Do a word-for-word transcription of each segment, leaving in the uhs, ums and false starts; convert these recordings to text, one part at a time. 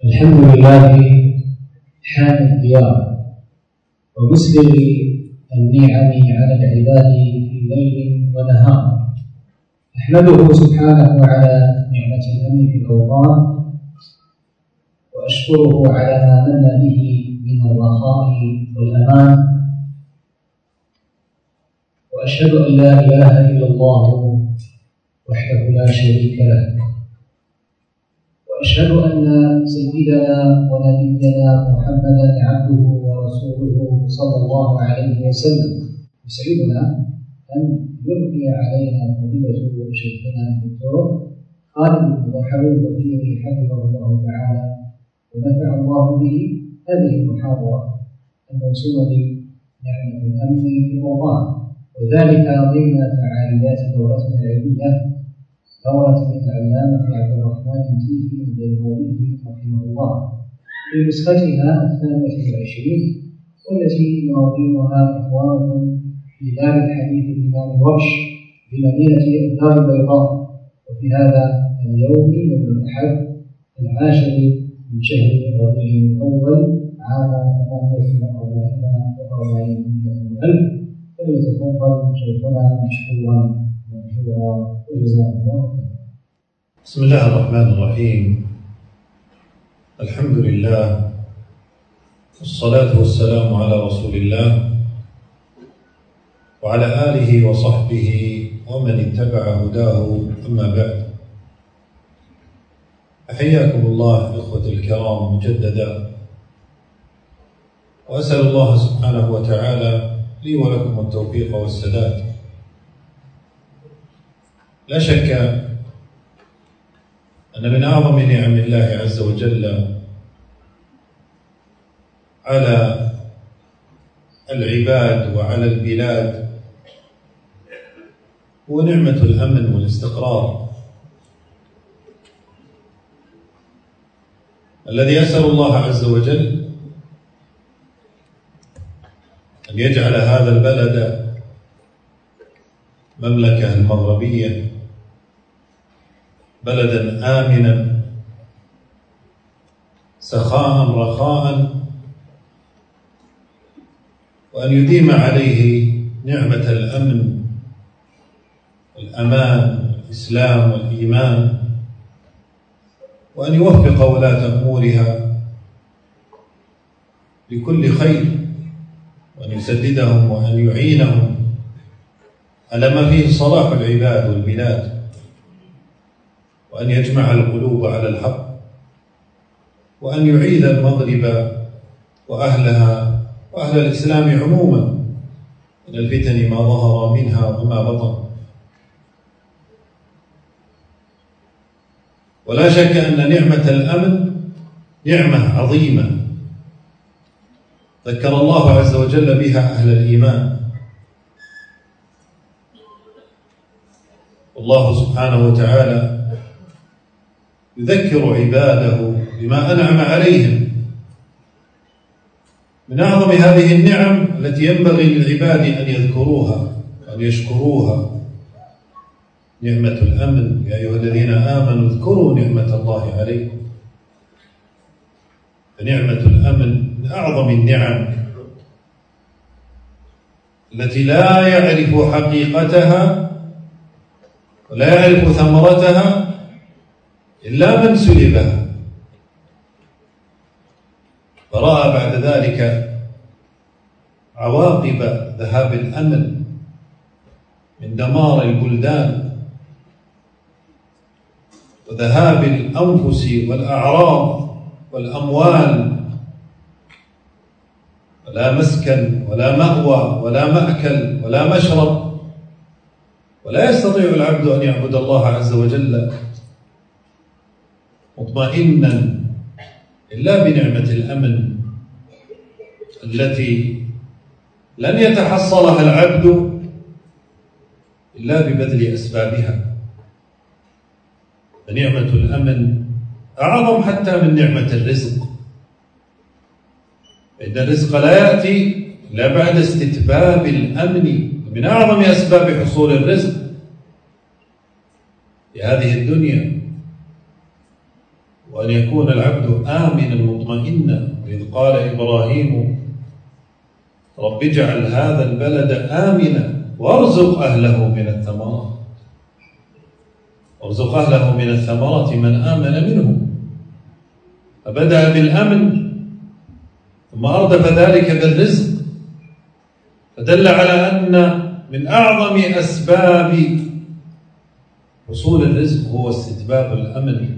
الحمد لله حامي الديار ومسبغ النعم على العباد في ليل ونهار. أحمده سبحانه على نعمة الأمن في الأوطان، وأشكره على ما من به من الرخاء والأمان، وأشهد أن لا إله إلا الله وحده لا شريك له، وأشهد أن سيدنا ونبينا محمدا عبده ورسوله صلى الله عليه وسلم. يسعدنا أن يلقي علينا فضيلة شيخنا الدكتور خالد بن ضحوي الوكيل حفظه الله تعالى ونفع الله به هذه المحاضرة الموسومة بنعمة الأمن في الأوطان، وذلك ضمن فعاليات دورتنا العلمية دورة العلامة عبد الرحمن التيهي البيضاوي رحمه الله في نسختها الثانية والعشرين، والتي ينظمها إخوانكم في دار الحديث الإمام الورش بمدينة الدار البيضاء، وفي هذا اليوم يوم الأحد العاشر من شهر ربيع الأول عام ثمانية وأربعين ألف. فليتفضل شيخنا مشكورا مغفورا وجزاه الله خيرا. بسم الله الرحمن الرحيم. الحمد لله والصلاة والسلام على رسول الله وعلى آله وصحبه ومن اتبع هداه، أما بعد. أحياكم الله إخوة الكرام مجددا، وأسأل الله سبحانه وتعالى لي ولكم التوفيق والسداد. لا شك أن من أعظم نعم الله عز وجل على العباد وعلى البلاد هو نعمة الأمن والاستقرار، الذي أسأل الله عز وجل أن يجعل هذا البلد مملكة المغربية بلدا آمنا سخاء رخاء، وأن يديم عليه نعمة الأمن والأمان والإسلام والإيمان، وأن يوفق ولاة أمورها لكل خير، وأن يسددهم وأن يعينهم على ما فيه صلاح العباد والبلاد، وأن يجمع القلوب على الحق، وأن يعيد المغرب وأهلها وأهل الإسلام عموما من الفتن ما ظهر منها وما بطن. ولا شك أن نعمة الأمن نعمة عظيمة ذكر الله عز وجل بها أهل الإيمان، والله سبحانه وتعالى يذكر عباده بما أنعم عليهم. من أعظم هذه النعم التي ينبغي للعباد أن يذكروها وأن يشكروها نعمة الأمن. يا أيها الذين آمنوا اذكروا نعمة الله عليكم. فنعمة الأمن من أعظم النعم التي لا يعرف حقيقتها ولا يعرف ثمرتها إلا من سلبها، فرأى بعد ذلك عواقب ذهاب الأمن من دمار البلدان وذهاب الأنفس والأعراض والأموال، ولا مسكن ولا مأوى ولا مأكل ولا مشرب، ولا يستطيع العبد أن يعبد الله عز وجل مطمئنا إلا بنعمة الأمن التي لن يتحصلها العبد إلا ببذل أسبابها. فنعمة الأمن أعظم حتى من نعمة الرزق، فإن الرزق لا يأتي إلا بعد استتباب الأمن. من أعظم أسباب حصول الرزق في هذه الدنيا وأن يكون العبد آمنا مطمئنا. وإذ قال إبراهيم رب اجعل هذا البلد آمنا وارزق أهله من الثمرات وارزق أهله من الثمرات من آمن منهم. فبدأ بالأمن ثم أردف ذلك بالرزق، فدل على أن من أعظم أسباب حصول الرزق هو استتباب الأمن.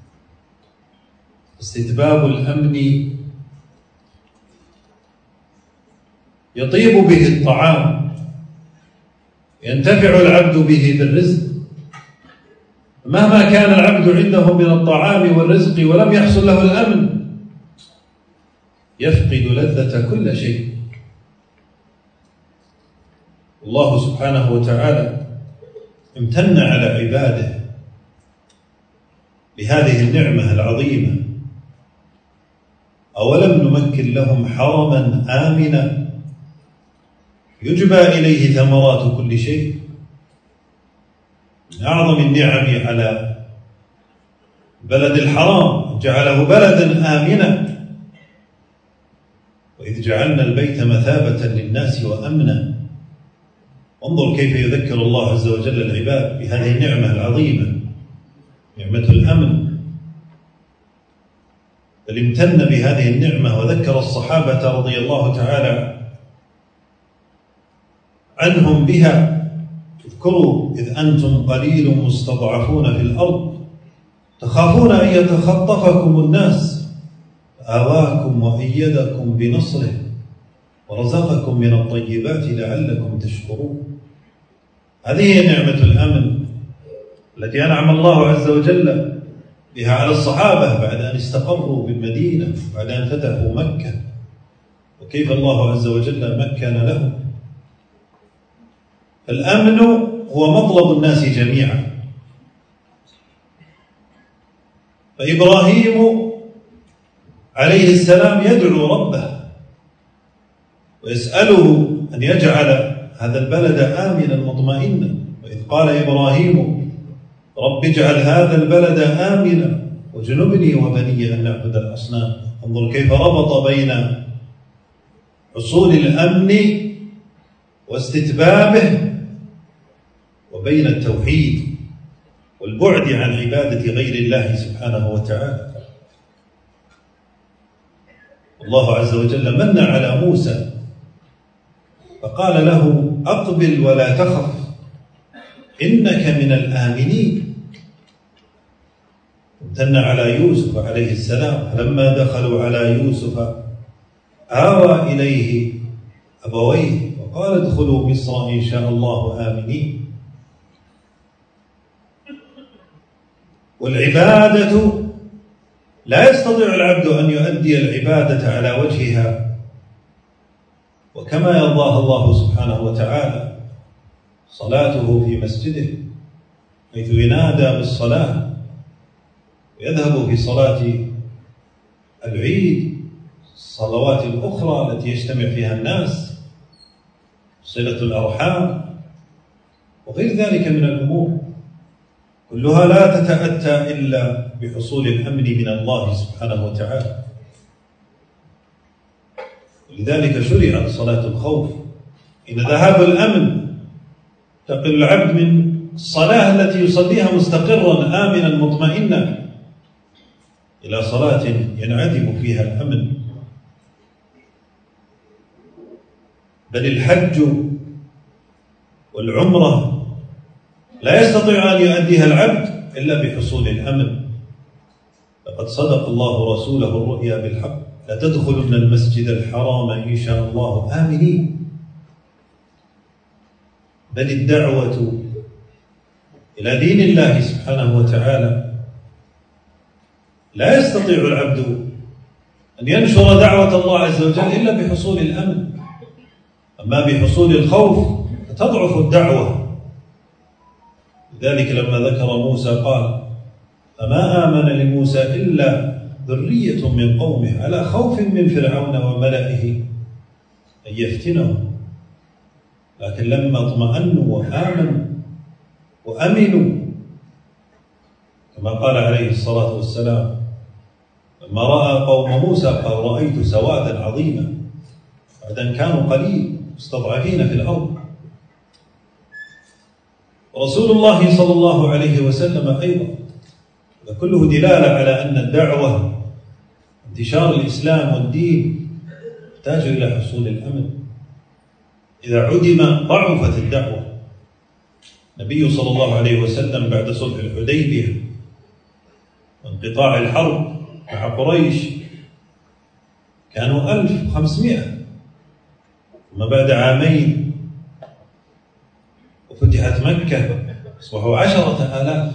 استتباب الأمن يطيب به الطعام، ينتفع العبد به بالرزق. مهما كان العبد عنده من الطعام والرزق ولم يحصل له الأمن يفقد لذة كل شيء. الله سبحانه وتعالى امتن على عباده بهذه النعمة العظيمة. أولم نمكن لهم حرما آمنا يجبى إليه ثمرات كل شيء. من أعظم النعم على بلد الحرام جعله بلدا آمنا. وإذ جعلنا البيت مثابة للناس وأمنا. انظر كيف يذكر الله عز وجل العباد بهذه النعمة العظيمة، نعمة الأمن. بل امتن بهذه النعمة وذكر الصحابة رضي الله تعالى عنهم بها. اذكروا إذ أنتم قليل مستضعفون في الأرض تخافون أن يتخطفكم الناس فآواكم وأيدكم بنصره ورزقكم من الطيبات لعلكم تشكرون. هذه هي نعمة الأمن التي أنعم الله عز وجل بها على الصحابة بعد أن استقروا بالمدينة، بعد أن فتحوا مكة، وكيف الله عز وجل مكن لهم. الأمن هو مطلب الناس جميعا. فإبراهيم عليه السلام يدعو ربه ويسأله أن يجعل هذا البلد آمنا مطمئنا. وإذ قال إبراهيم رب اجعل هذا البلد آمنا وجنبني وبني أن نعبد الأصنام. انظر كيف ربط بين حصول الأمن واستتبابه وبين التوحيد والبعد عن عبادة غير الله سبحانه وتعالى. الله عز وجل من على موسى فقال له أقبل ولا تخف إنك من الآمنين. امتن على يوسف عليه السلام لما دخلوا على يوسف آوى إليه أبويه وقال ادخلوا مصر إن شاء الله آمنين. والعبادة لا يستطيع العبد أن يؤدي العبادة على وجهها وكما يرضاه الله سبحانه وتعالى. صلاته في مسجده حيث ينادى بالصلاة ويذهب في صلاة العيد، الصلوات الأخرى التي يجتمع فيها الناس، صلة الأرحام وغير ذلك من الأمور، كلها لا تتأتى إلا بحصول الأمن من الله سبحانه وتعالى. ولذلك شرعت صلاة الخوف. إن ذهاب الأمن تقل العبد من الصلاة التي يصليها مستقرا آمنا مطمئنا إلى صلاة ينعدم فيها الأمن. بل الحج والعمرة لا يستطيع أن يؤديها العبد إلا بحصول الأمن. لقد صدق الله رسوله الرؤيا بالحق لتدخلن المسجد الحرام إن شاء الله آمنين. بل الدعوة إلى دين الله سبحانه وتعالى لا يستطيع العبد أن ينشر دعوة الله عز وجل إلا بحصول الأمن. أما بحصول الخوف فتضعف الدعوة. لذلك لما ذكر موسى قال فما آمن لموسى إلا ذرية من قومه على خوف من فرعون وملئه أن يفتنهم. لكن لما اطمأنوا وآمنوا وأمنوا كما قال عليه الصلاة والسلام لما رأى قوم موسى قال رأيت سوادا عظيما بعد أن كانوا قليل مستضعفين في الأرض. ورسول الله صلى الله عليه وسلم أيضا، كله دلالة على أن الدعوة انتشار الإسلام والدين يحتاج إلى حصول الأمن. إذا عدم ضعفت الدعوة. النبي صلى الله عليه وسلم بعد صلح الحديبية وانقطاع الحرب مع قريش كانوا ألف وخمسمائة، ثم بعد عامين وفتحت مكة أصبحوا عشرة آلاف.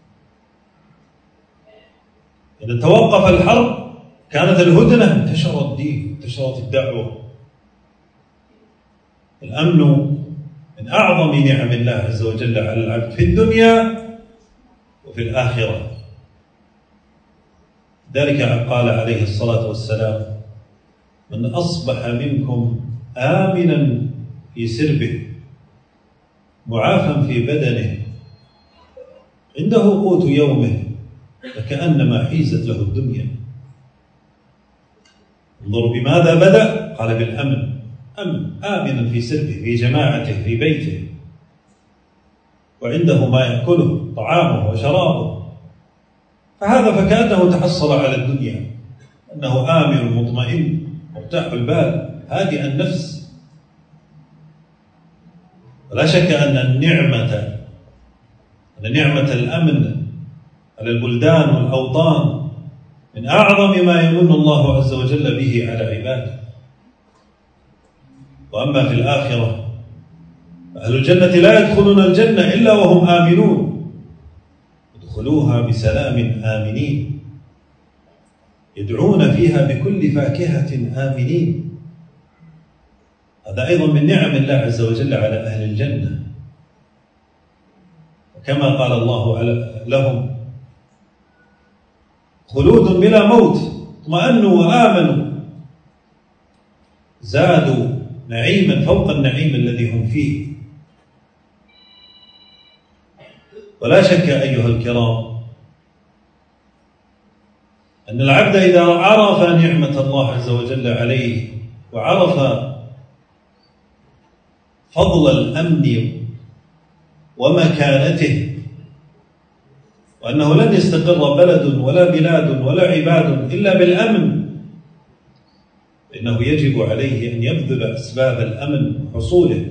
إذا توقف الحرب كانت الهدنة، انتشر الدين، انتشرت الدعوة. الأمن من أعظم نعم الله عز وجل على العبد في الدنيا وفي الآخرة. ذلك قال عليه الصلاة والسلام: من أصبح منكم آمنا في سربه معافا في بدنه عنده قوت يومه فكأنما حيزت له الدنيا. انظروا بماذا بدأ، قال بالأمن، أمن آمنا في سربه، في جماعته، في بيته، وعنده ما يأكله طعامه وشرابه، فهذا فكأنه تحصل على الدنيا، أنه آمن مطمئن مرتاح البال هادئ النفس. ولا شك أن النعمة أن نعمة الأمن على البلدان والأوطان من أعظم ما يمن الله عز وجل به على عباده. وأما في الآخرة فأهل الجنة لا يدخلون الجنة إلا وهم آمنون، يدخلوها بسلام آمنين، يدعون فيها بكل فاكهة آمنين. هذا أيضا من نعم الله عز وجل على أهل الجنة. وكما قال الله لهم: خلود بلا موت، اطمأنوا وآمنوا، زادوا نعيما فوق النعيم الذي هم فيه. ولا شك أيها الكرام أن العبد إذا عرف نعمة الله عز وجل عليه وعرف فضل الأمن ومكانته، وأنه لن يستقر بلد ولا بلاد ولا عباد إلا بالأمن، إنه يجب عليه أن يبذل أسباب الأمن وحصوله،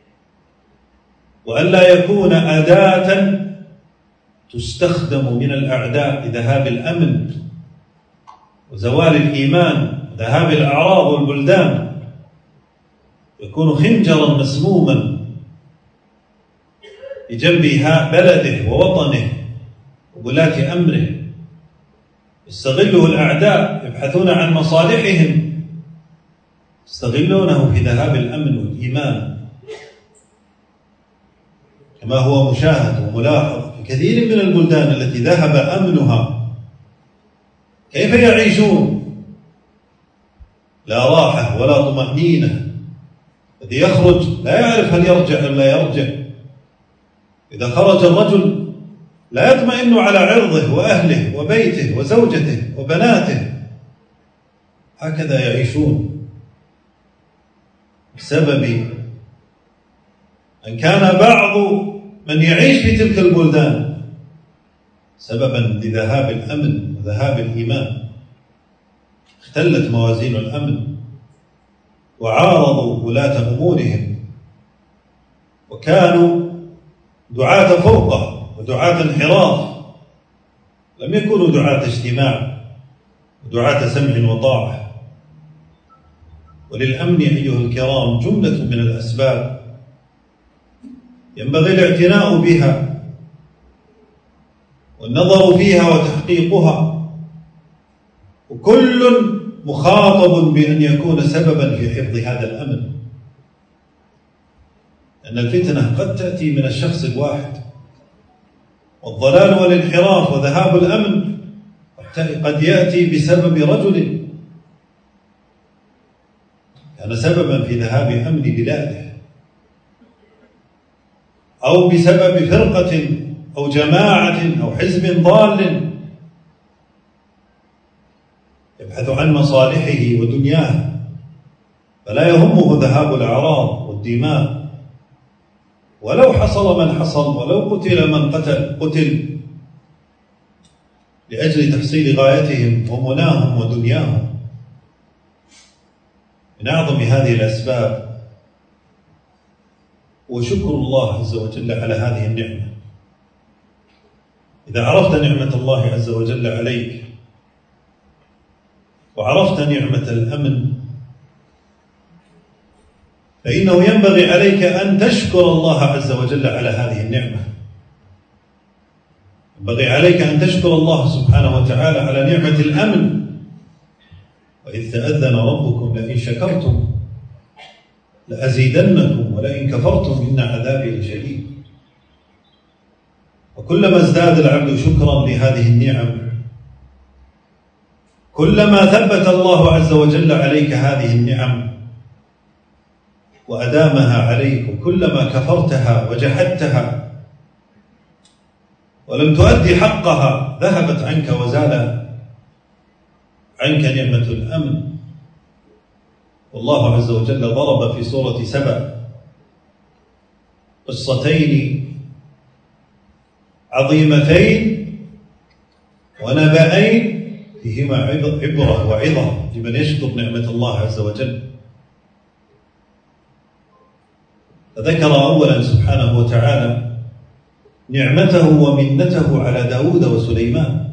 وألا يكون أداة تستخدم من الأعداء لذهاب الأمن وزوال الإيمان وذهاب الأعراض والبلدان، يكون خنجرا مسموما بجنب بلده ووطنه وولاة أمره، يستغله الأعداء يبحثون عن مصالحهم، يستغلونه في ذهاب الأمن والإيمان، كما هو مشاهد وملاحظ في كثير من البلدان التي ذهب أمنها. كيف يعيشون؟ لا راحة ولا طمأنينة. الذي يخرج لا يعرف هل يرجع أم لا يرجع. إذا خرج الرجل لا يطمئن على عرضه وأهله وبيته وزوجته وبناته. هكذا يعيشون بسبب أن كان بعض من يعيش في تلك البلدان سببا لذهاب الأمن وذهاب الإيمان. اختلت موازين الأمن وعارضوا ولاة أمورهم، وكانوا دعاة فرقة ودعاة انحراف، لم يكونوا دعاة اجتماع ودعاة سمع وطاعة. وللأمن أيها الكرام جملة من الأسباب ينبغي الاعتناء بها والنظر فيها وتحقيقها، وكل مخاطب بأن يكون سببا في حفظ هذا الأمن. أن الفتنة قد تأتي من الشخص الواحد، والضلال والانحراف وذهاب الأمن قد يأتي بسبب رجل كان سببا في ذهاب أمن بلاده، أو بسبب فرقة أو جماعة أو حزب ضال، يبحث عن مصالحه ودنياه، فلا يهمه ذهاب الأعراض والدماء، ولو حصل من حصل، ولو قتل من قتل قتل، لأجل تحصيل غايتهم ومناهم ودنياهم. من أعظم هذه الأسباب وشكر الله عز وجل على هذه النعمة. إذا عرفت نعمة الله عز وجل عليك وعرفت نعمة الأمن، فإنه ينبغي عليك أن تشكر الله عز وجل على هذه النعمة. ينبغي عليك أن تشكر الله سبحانه وتعالى على نعمة الأمن. وإذ تأذن ربكم لئن شكرتم لأزيدنكم ولئن كفرتم إن عذابي لشديد. وكلما ازداد العبد شكرا لهذه النعم، كلما ثبت الله عز وجل عليك هذه النعم وأدامها عليك، وكلما كفرتها وجحدتها ولم تؤدي حقها ذهبت عنك وزال عنك نعمة الأمن. والله عز وجل ضرب في سورة سبأ قصتين عظيمتين ونبأين فيهما عبرة وعظة لمن يشكر نعمة الله عز وجل. فذكر أولا سبحانه وتعالى نعمته ومنته على داود وسليمان،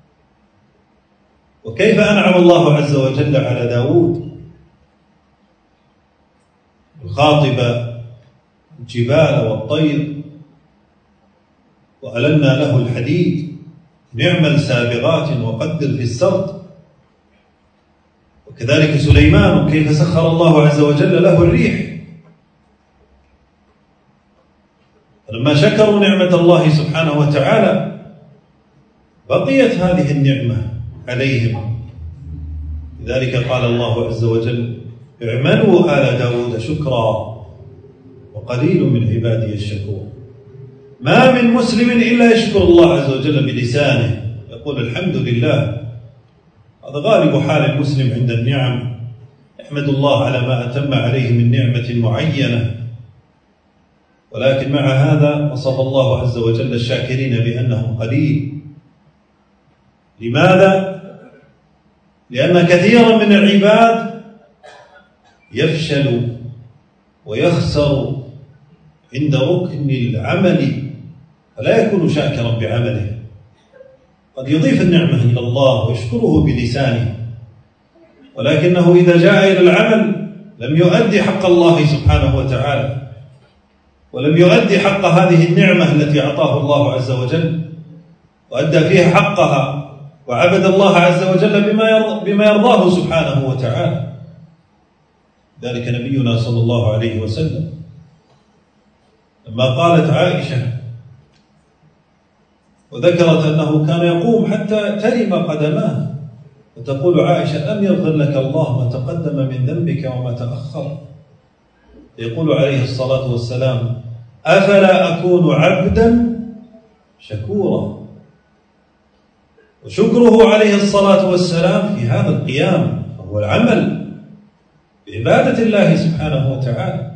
وكيف أنعم الله عز وجل على داود، يخاطب الجبال والطير وألنا له الحديد نعم سابغات وقدر في السرد. وكذلك سليمان كيف سخر الله عز وجل له الريح. فلما شكروا نعمة الله سبحانه وتعالى بقيت هذه النعمة عليهم. لذلك قال الله عز وجل اعملوا آل داود شكرا وقليل من عبادي الشكور. ما من مسلم إلا يشكر الله عز وجل بلسانه، يقول الحمد لله. هذا غالب حال المسلم عند النعم، يحمد الله على ما أتم عليه من نعمة معينة. ولكن مع هذا وصف الله عز وجل الشاكرين بأنهم قليل. لماذا؟ لأن كثيرا من العباد يفشل ويخسر عند ركن العمل، فلا يكون شاكرا بعمله. قد يضيف النعمة إلى الله ويشكره بلسانه، ولكنه إذا جاء إلى العمل لم يؤدي حق الله سبحانه وتعالى، ولم يؤدي حق هذه النعمة التي أعطاه الله عز وجل، وأدى فيها حقها وعبد الله عز وجل بما يرضاه سبحانه وتعالى. ذلك نبينا صلى الله عليه وسلم لما قالت عائشة وذكرت أنه كان يقوم حتى ترم قدماه، وتقول عائشة لم يغفر لك الله ما تقدم من ذنبك وما تأخر. يقول عليه الصلاة والسلام أفلا أكون عبدا شكورا. وشكره عليه الصلاة والسلام في هذا القيام هو العمل بعبادة الله سبحانه وتعالى.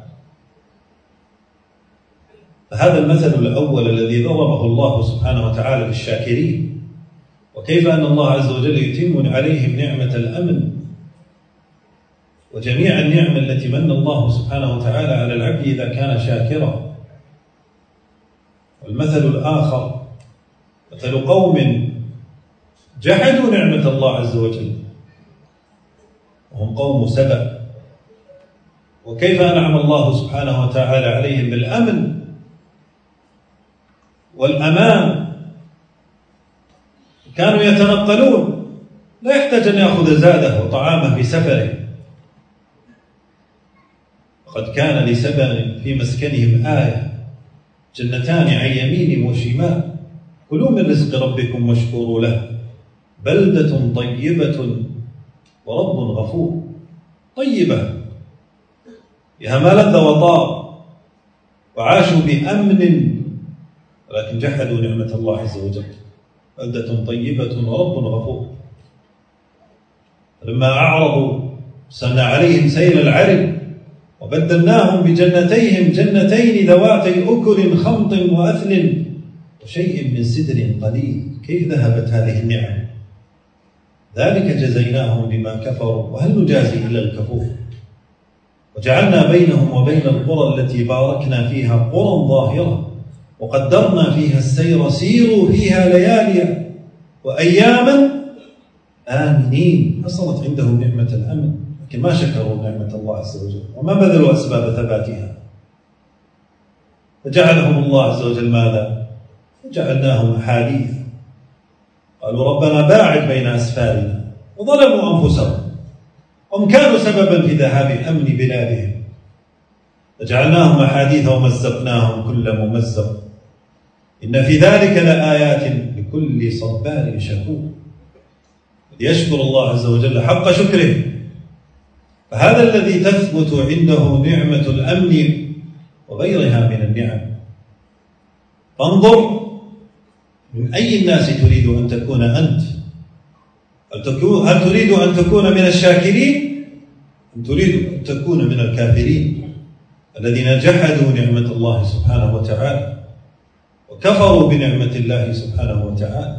فهذا المثل الأول الذي ضربه الله سبحانه وتعالى للشاكرين، وكيف أن الله عز وجل يتم عليهم نعمة الأمن وجميع النعم التي من الله سبحانه وتعالى على العبد إذا كان شاكرا. والمثل الآخر مثل قوم جحدوا نعمة الله عز وجل وهم قوم سبأ، وكيف أنعم الله سبحانه وتعالى عليهم بالأمن والأمان. كانوا يتنقلون، لا يحتاج أن يأخذ زاده وطعامه في سفره. وقد كان لسبأ في مسكنهم آية جنتان عن يمين وشمال كلوا من رزق ربكم واشكروا له بلدة طيبة ورب غفور. طيبة فيها ما لذ وطاب وعاشوا بأمن، ولكن جحدوا نعمة الله عز وجل. بلدة طيبة ورب غفور. لما أعرضوا سن عليهم سيل العرم وبدلناهم بجنتيهم جنتين ذواتي أكل خمط وأثل وشيء من سدر قليل. كيف ذهبت هذه النعم؟ ذلك جزيناهم بما كفروا وهل نجازي إلا الكفور. وجعلنا بينهم وبين القرى التي باركنا فيها قرى ظاهرة وقدرنا فيها السير سيروا فيها ليالي وأياما آمنين. حصلت عندهم نعمة الأمن لكن ما شكروا نعمة الله عز وجل وما بذلوا أسباب ثباتها، فجعلهم الله عز وجل ماذا؟ جعلناهم أحاديث. قالوا ربنا باعد بين أسفارنا وظلموا أنفسهم، هم كانوا سببا في ذهاب أمن بلادهم، فجعلناهم أحاديث ومزقناهم كل ممزق. إن في ذلك لآيات لكل صبار شكور. ليشكر الله عز وجل حق شكره. فهذا الذي تثبت عنده نعمة الأمن وغيرها من النعم. فانظر من أي الناس تريد أن تكون أنت؟ هل تريد أن تكون من الشاكرين أم تريد أن تكون من الكافرين الذين جحدوا نعمة الله سبحانه وتعالى وكفروا بنعمة الله سبحانه وتعالى؟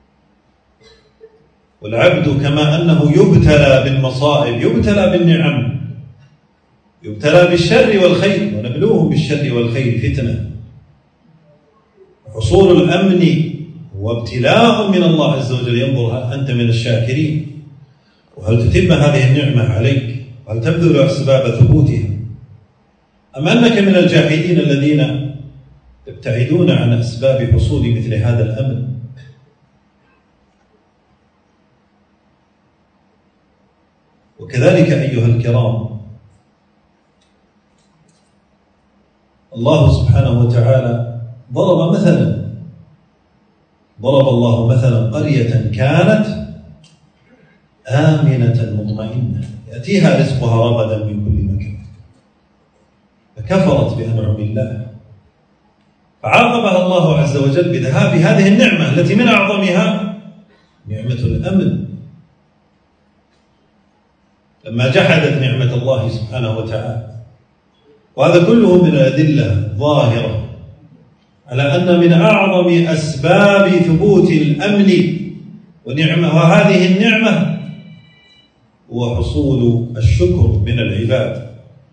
والعبد كما أنه يبتلى بالمصائب يبتلى بالنعم، يبتلى بالشر والخير، ونبلوهم بالشر والخير فتنة. حصول الأمن هو ابتلاء من الله عز وجل، ينظر هل أنت من الشاكرين وهل تتم هذه النعمة عليك وهل تبذل أسباب ثبوتها، أم أنك من الجاحدين الذين يبتعدون عن أسباب حصول مثل هذا الأمن. وكذلك أيها الكرام الله سبحانه وتعالى ضرب مثلا ضرب الله مثلا قرية كانت آمنة مطمئنة يأتيها رزقها رغدا من كل مكان فكفرت بأنعم الله فعاقبها الله عز وجل بذهاب هذه النعمة التي من أعظمها نعمة الأمن لما جحدت نعمة الله سبحانه وتعالى. وهذا كله من الأدلة الظاهرة على أن من أعظم أسباب ثبوت الأمن ونعمة وهذه النعمة هو حصول الشكر من العباد،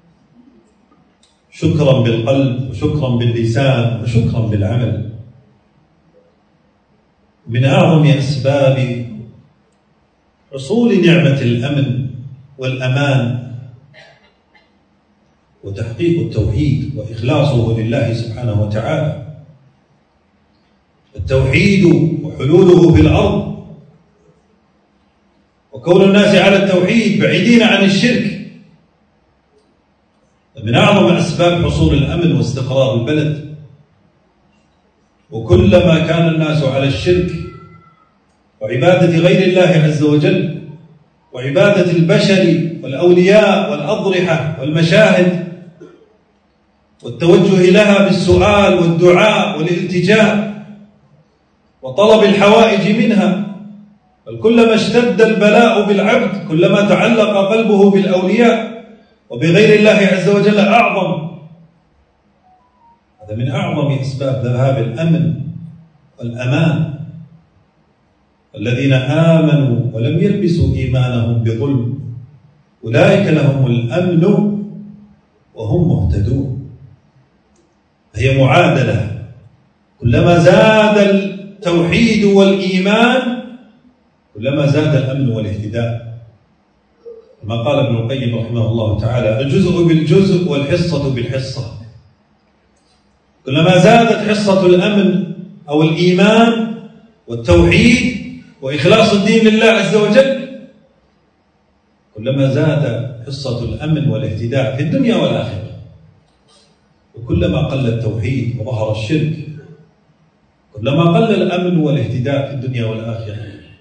شكرا بالقلب وشكرا باللسان وشكرا بالعمل. من أعظم أسباب حصول نعمة الأمن والأمان وتحقيق التوحيد وإخلاصه لله سبحانه وتعالى. التوحيد وحلوله في الأرض وكون الناس على التوحيد بعيدين عن الشرك من أعظم أسباب حصول الأمن واستقرار البلد. وكلما كان الناس على الشرك وعبادة غير الله عز وجل وعبادة البشر والأولياء والأضرحة والمشاهد والتوجه لها بالسؤال والدعاء والالتجاء وطلب الحوائج منها، بل كلما اشتد البلاء بالعبد كلما تعلق قلبه بالأولياء وبغير الله عز وجل أعظم. هذا من أعظم أسباب ذهاب الأمن والأمان. الذين آمنوا ولم يلبسوا إيمانهم بظلم أولئك لهم الأمن وهم مهتدون. هي معادلة، كلما زاد التوحيد والإيمان كلما زاد الأمن والاهتداء. كما قال ابن القيم رحمه الله تعالى الجزء بالجزء والحصة بالحصة. كلما زادت حصة الأمن أو الإيمان والتوحيد وإخلاص الدين لله عز وجل كلما زاد حصة الأمن والاهتداء في الدنيا والآخرة. وكلما قل التوحيد وظهر الشرك كلما قل الأمن والاهتداء في الدنيا والآخرة.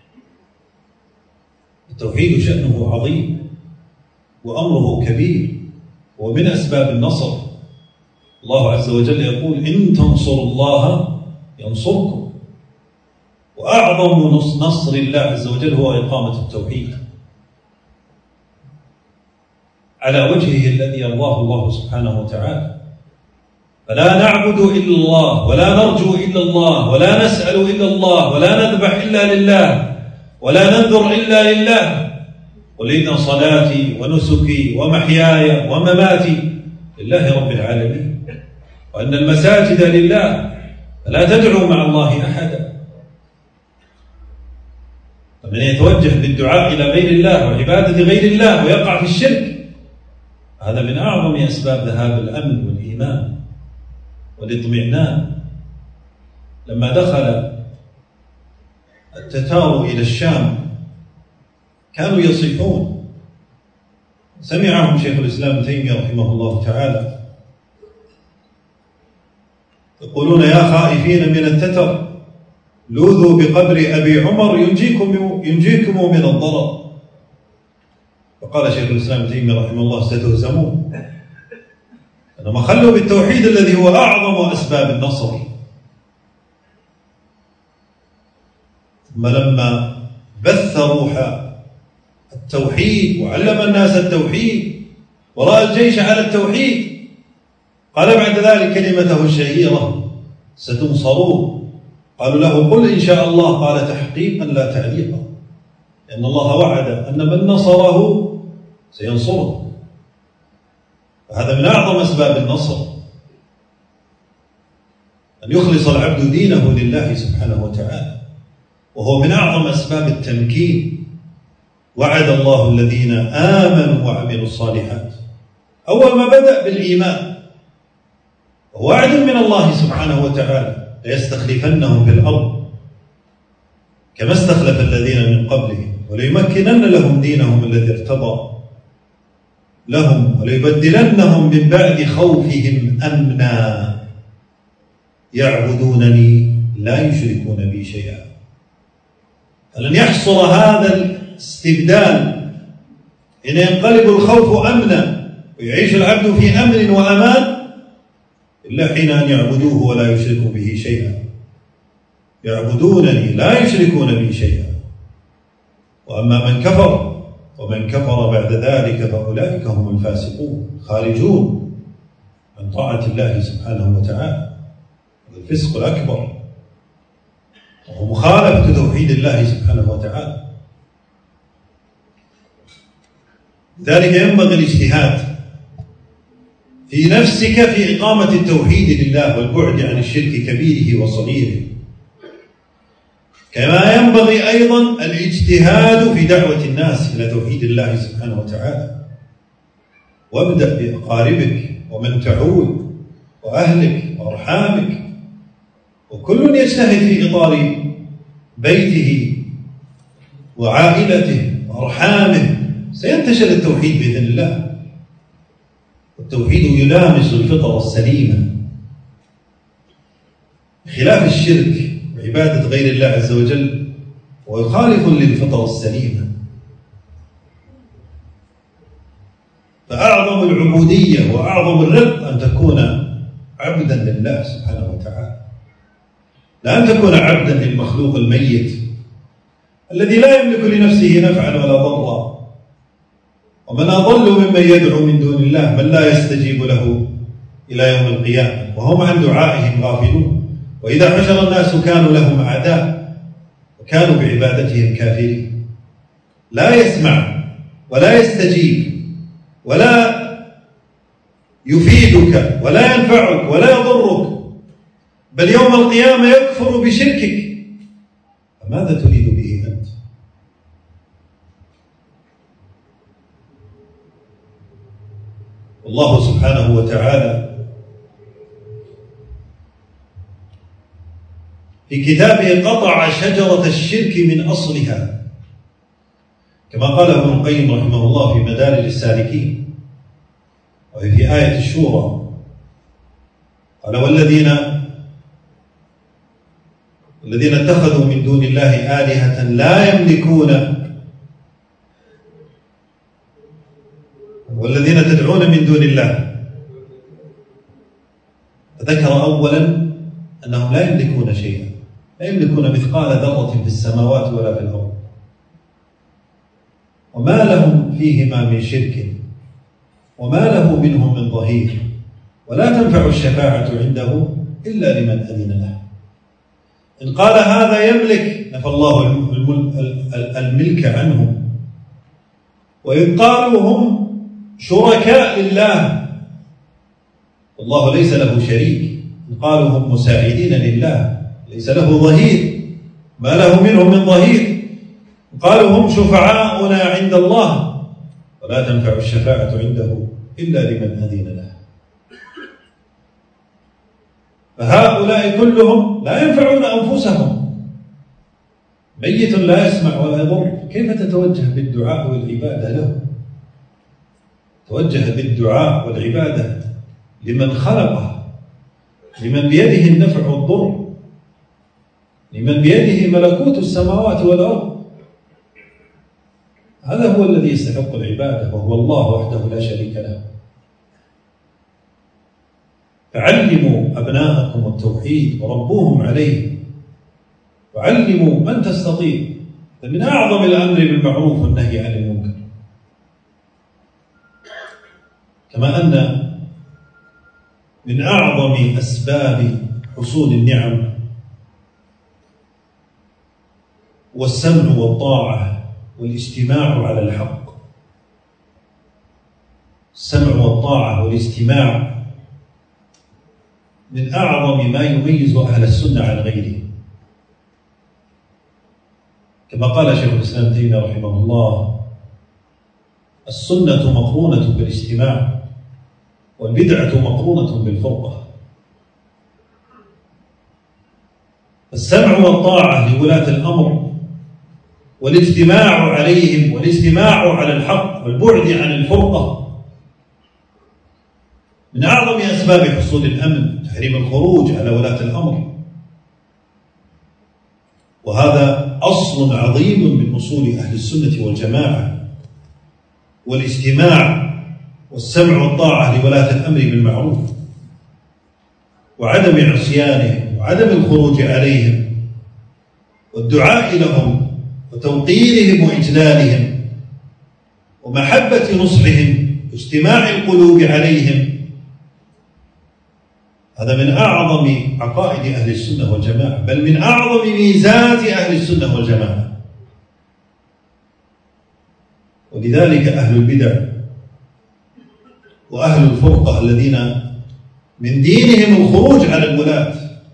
التوحيد شأنه عظيم وأمره كبير ومن أسباب النصر. الله عز وجل يقول إن تنصروا الله ينصركم. وأعظم نصر الله عز وجل هو إقامة التوحيد على وجهه الذي يرضاه الله سبحانه وتعالى. فلا نعبد إلا الله، ولا نرجو إلا الله، ولا نسأل إلا الله، ولا نذبح إلا لله، ولا ننذر إلا لله. قل إن صلاتي ونسكي ومحياي ومماتي لله رب العالمين، وأن المساجد لله فلا تدعوا مع الله أحدا. فمن يتوجه بالدعاء إلى غير الله وعبادة غير الله ويقع في الشرك، هذا من أعظم أسباب ذهاب الأمن والإيمان والاطمئنان. لما دخل التتار إلى الشام كانوا يصيحون، سمعهم شيخ الإسلام ابن تيمية رحمه الله تعالى يقولون: يا خائفين من التتر لوذوا بقبر أبي عمر ينجيكم, ينجيكم من الضرر. فقال شيخ الإسلام ابن تيمية رحمه الله: ستهزمون، أنما خلوا بالتوحيد الذي هو أعظم أسباب النصر. ثم لما بث روح التوحيد وعلم الناس التوحيد ورأى الجيش على التوحيد، قال بعد ذلك كلمته الشهيرة: ستنصرون. قالوا له: قل إن شاء الله. قال: تحقيقا لا تعليقا، لأن الله وعد أن من نصره سينصره. فهذا من أعظم أسباب النصر، أن يخلص العبد دينه لله سبحانه وتعالى، وهو من أعظم أسباب التمكين. وعد الله الذين آمنوا وعملوا الصالحات. أول ما بدأ بالإيمان، وعد من الله سبحانه وتعالى: ليستخلفنهم في الأرض كما استخلف الذين من قبلهم وليمكنن لهم دينهم الذي ارتضى لهم وليبدلنهم من بعد خوفهم أمنا يعبدونني لا يشركون بي شيئا. فلن يحصل هذا الاستبدال إن ينقلب الخوف أمنا ويعيش العبد في أمن وأمان إلا حين أن يعبدوه ولا يشركوا به شيئا. يعبدونني لا يشركون بي شيئا. وأما من كفر ومن كفر بعد ذلك فأولئك هم الفاسقون، خارجون عن طاعة الله سبحانه وتعالى. الفسق الأكبر وهو مخالفة توحيد الله سبحانه وتعالى. لذلك ينبغي الاجتهاد في نفسك في إقامة التوحيد لله والبعد عن الشرك كبيره وصغيره، كما ينبغي أيضا الاجتهاد في دعوة الناس إلى توحيد الله سبحانه وتعالى. وابدأ بأقاربك ومن تعول وأهلك وأرحامك، وكل يجتهد في إطار بيته وعائلته وأرحامه، سينتشر التوحيد بإذن الله. والتوحيد يلامس الفطرة السليمة بخلاف الشرك وعبادة غير الله عز وجل، ويخالف للفطرة السليمة. فأعظم العبودية وأعظم الرق أن تكون عبدا لله سبحانه وتعالى، لا أن تكون عبدا للمخلوق الميت الذي لا يملك لنفسه نفعا ولا ضرا. ومن أضل ممن يدعو من دون الله من لا يستجيب له إلى يوم القيامة وهم عن دعائهم غافلون. وإذا حشر الناس كانوا لهم أعداء وكانوا بعبادتهم كافرين. لا يسمع ولا يستجيب ولا يفيدك ولا ينفعك ولا يضرك، بل يوم القيامة يكفر بشركك. فماذا تريد به أنت؟ الله سبحانه وتعالى في كتابه قطع شجرة الشرك من أصلها، كما قال ابن القيم رحمه الله في مدارج السالكين، وفي آية الشورى قال: والذين الذين اتخذوا من دون الله آلهة لا يملكون والذين تدعون من دون الله. فذكر أولا أنهم لا يملكون شيئا، لا يملكون مثقال ذرة في السماوات ولا في الأرض، وما لهم فيهما من شرك. وما له منهم من ظهير، ولا تنفع الشفاعة عنده إلا لمن أذن له. إن قال هذا يملك نفى الله الملك عنه، وإن قالوا هم شركاء لله والله ليس له شريك، إن قالوا هم مساعدين لله ليس له ظهير ما له منهم من ظهير، إن قالوا هم شفعاؤنا عند الله ولا تنفع الشفاعة عنده إلا لمن أذن له. فهؤلاء كلهم لا ينفعون أنفسهم، ميت لا يسمع ولا يضر، كيف تتوجه بالدعاء والعبادة له؟ توجه بالدعاء والعبادة لمن خلقه، لمن بيده النفع والضر، لمن بيده ملكوت السماوات والأرض. هذا هو الذي يستحق العبادة، وهو الله وحده لا شريك له. فعلموا أبناءكم التوحيد وربوهم عليه، وعلموا من تستطيع. من أعظم الأمر بالمعروف والنهي عن المنكر، كما أن من أعظم أسباب حصول النعم والسمع والطاعة والاجتماع على الحق. السمع والطاعة والاجتماع من أعظم ما يميز أهل السنة عن غيرهم، كما قال شيخ الإسلام ابن تيمية رحمه الله: السنة مقرونة بالاجتماع، والبدعة مقرونة بالفرقة. السمع والطاعة لولاة الأمر والاجتماع عليهم والاجتماع على الحق والبعد عن الفرقة من أعظم أسباب حصول الأمن، تحريم الخروج على ولاة الأمر. وهذا أصل عظيم من أصول أهل السنة والجماعة، والاجتماع والسمع والطاعة لولاة الأمر بالمعروف، وعدم عصيانهم، وعدم الخروج عليهم، والدعاء لهم، وتوقيرهم وإجلالهم، ومحبة نصحهم، واجتماع القلوب عليهم. هذا من أعظم عقائد أهل السنة والجماعة، بل من أعظم ميزات أهل السنة والجماعة. ولذلك أهل البدع وأهل الفرقة الذين من دينهم الخروج على الولاة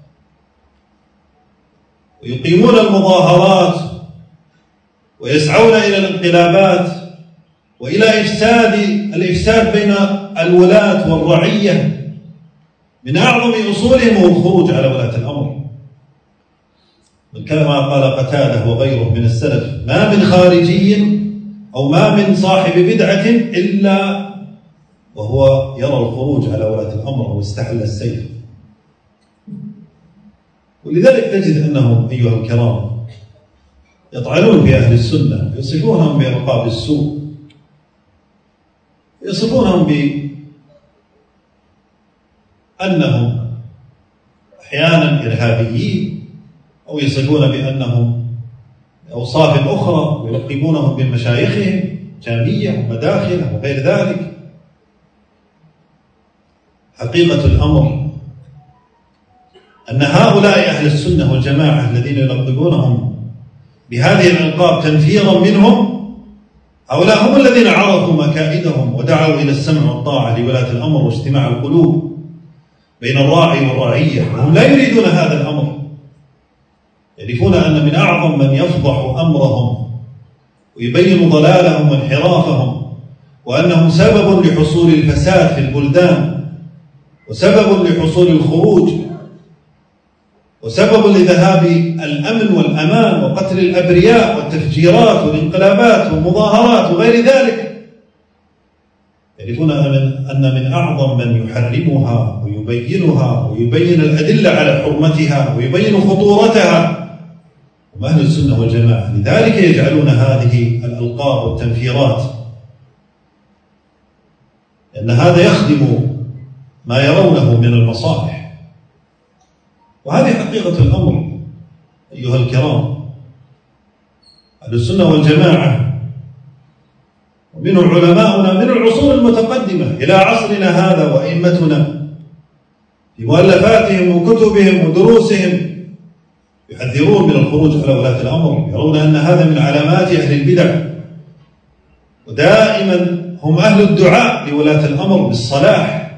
ويقيمون المظاهرات ويسعون إلى الانقلابات وإلى إفساد الإفساد بين الولاة والرعية، من أعظم أصولهم هو الخروج على ولاة الأمر. كما قال قتادة وغيره من السلف: ما من خارجي أو ما من صاحب بدعة إلا وهو يرى الخروج على ولاة الأمر واستحل السيف. ولذلك تجد أنهم أيها الكرام يطعنون في أهل السنة، يصفونهم بألقاب السوء، يصفونهم بأنهم أحيانا إرهابيين، أو يصفون بأنهم أوصاف أخرى، ويلقبونهم بمشايخهم جامية ومداخلة وغير ذلك. حقيقة الأمر أن هؤلاء أهل السنة والجماعة الذين يلقبونهم بهذه الألقاب تنفيرا منهم، هؤلاء هم الذين عرفوا مكائدهم ودعوا إلى السمع والطاعة لولاة الأمر واجتماع القلوب بين الراعي والرعية، وهم لا يريدون هذا الأمر. يعرفون أن من أعظم من يفضح أمرهم ويبين ضلالهم وانحرافهم، وأنهم سبب لحصول الفساد في البلدان، وسبب لحصول الخروج، وسبب لذهاب الأمن والأمان وقتل الأبرياء والتفجيرات والانقلابات والمظاهرات وغير ذلك. يعرفون أن من أعظم من يحرمها ويبينها ويبين الأدلة على حرمتها ويبين خطورتها هم أهل السنة والجماعة. لذلك يجعلون هذه الألقاب والتنفيرات، لأن هذا يخدم ما يرونه من المصالح. وهذه حقيقة الأمر أيها الكرام. أهل السنة والجماعة ومنهم علماؤنا من العصور المتقدمة إلى عصرنا هذا، وأئمتنا في مؤلفاتهم وكتبهم ودروسهم يحذرون من الخروج على ولاة الأمر، يرون أن هذا من علامات أهل البدع، ودائما هم أهل الدعاء لولاة الأمر بالصلاح،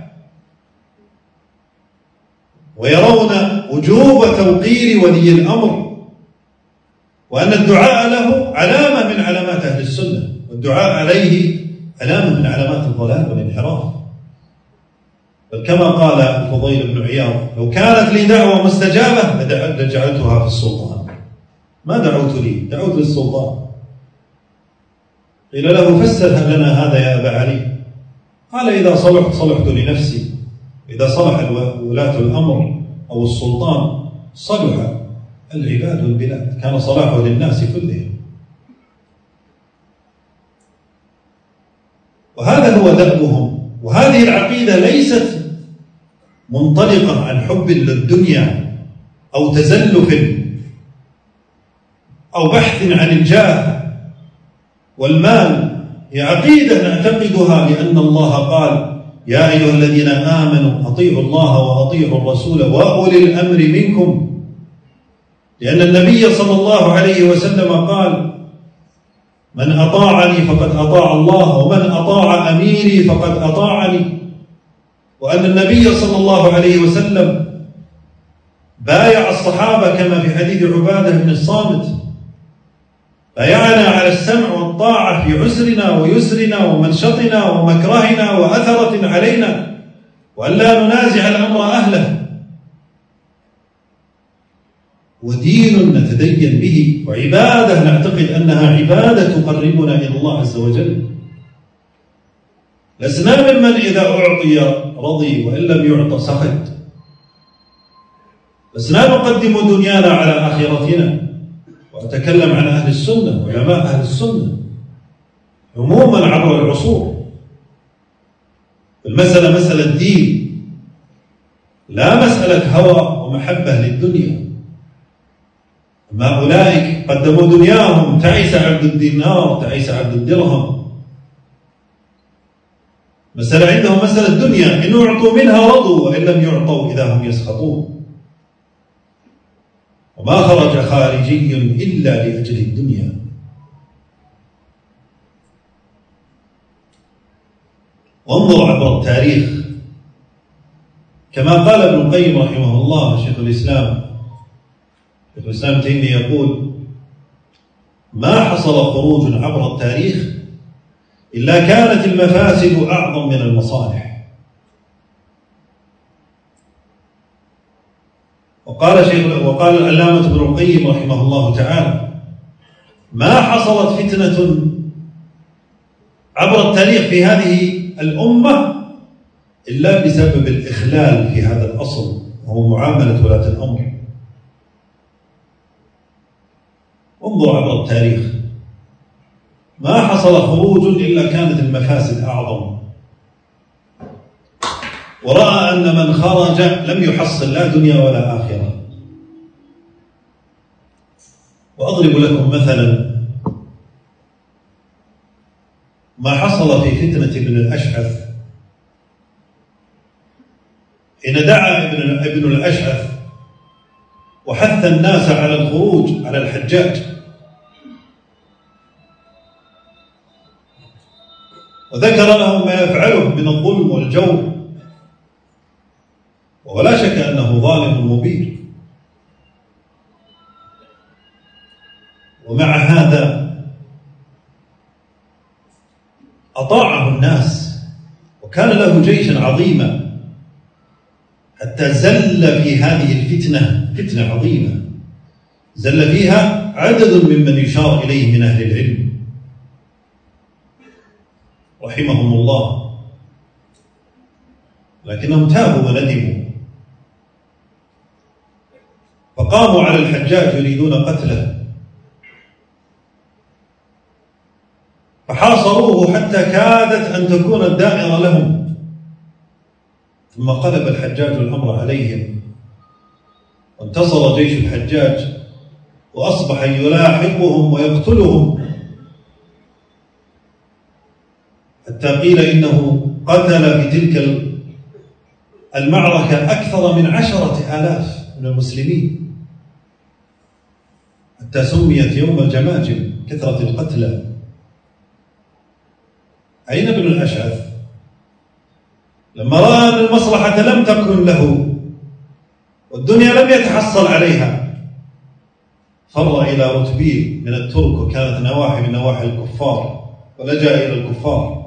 ويرون وجوب توقير ولي الأمر، وأن الدعاء له علامة من علامات أهل السنة، والدعاء عليه علامة من علامات الضلال والانحراف. بل كما قال الفضيل بن عياض: لو كانت لي دعوة مستجابة لجعلتها في السلطان، ما دعوت لي، دعوت للسلطان. قيل له: فسر لنا هذا يا أبا علي. قال: إذا صلحت صلحت لنفسي، إذا صلح ولاة الأمر أو السلطان صلح العباد والبلاد، كان صلاحه للناس كلهم. وهذا هو دأبهم. وهذه العقيدة ليست منطلقة عن حب للدنيا أو تزلف أو بحث عن الجاه والمال، هي عقيدة نعتقدها لأن الله قال: يا أيها الذين آمنوا أطيعوا الله وأطيعوا الرسول وأولي الأمر منكم، لأن النبي صلى الله عليه وسلم قال: من أطاعني فقد أطاع الله، ومن أطاع أميري فقد أطاعني. وأن النبي صلى الله عليه وسلم بايع الصحابة كما في حديث عبادة بن الصامت: بايعنا على السمع والطاعة في عسرنا ويسرنا ومنشطنا ومكرهنا وأثرة علينا، وأن لا ننازع الأمر أهله. ودين نتدين به، وعبادة نعتقد أنها عبادة تقربنا إلى الله عز وجل. لسنا ممن إذا أعطي رضي وإن لم يعط سخط. لسنا نقدم دنيانا على آخرتنا. وأتكلم عن أهل السنة، علماء أهل السنة عموما عبر العصور. المسألة مسألة دين، لا مسألة هوى ومحبة للدنيا. أما أولئك قدموا دنياهم، تعيس عبد الدينار تعيس عبد الدرهم. مسألة عندهم مسألة دنيا، إن أعطوا منها رضوا وإن لم يعطوا إذا هم يسخطون. وما خرج خارجي إلا لأجل الدنيا. وانظر عبر التاريخ، كما قال ابن القيم رحمه الله شيخ الإسلام شيخ الإسلام تيمية يقول: ما حصل خروج عبر التاريخ إلا كانت المفاسد أعظم من المصالح. وقال شيخ وقال العلامة ابن القيم رحمه الله تعالى: ما حصلت فتنة عبر التاريخ في هذه الأمة إلا بسبب الإخلال في هذا الأصل، وهو معاملة ولاة الأمر. انظر عبر التاريخ، ما حصل خروج إلا كانت المفاسد أعظم، ورأى أن من خرج لم يحصل لا دنيا ولا آخرة. وأضرب لكم مثلا ما حصل في فتنة ابن الأشعث، حين دعا ابن, ابن الأشعث وحث الناس على الخروج على الحجاج، وذكر لهم ما يفعله من الظلم والجور، ولا شك أنه ظالم مبين. ومع هذا أطاعه الناس، وكان له جيشا عظيما، حتى زل في هذه الفتنة، فتنة عظيمة زل فيها عدد ممن يشار إليه من أهل العلم رحمهم الله، لكنهم تابوا وندموا، فقاموا على الحجاج يريدون قتله، فحاصروه حتى كادت أن تكون الدائرة لهم، ثم قلب الحجاج الأمر عليهم، وانتصر جيش الحجاج وأصبح يلاحقهم ويقتلهم. حتى قيل إنه قتل في تلك المعركة أكثر من عشرة آلاف من المسلمين، حتى سميت يوم الجماجم كثرة القتلى. أين ابن الأشعث لما رأى أن المصلحة لم تكن له والدنيا لم يتحصل عليها؟ فر إلى رتبيل من الترك، وكانت نواحي من نواحي الكفار، ولجأ إلى الكفار.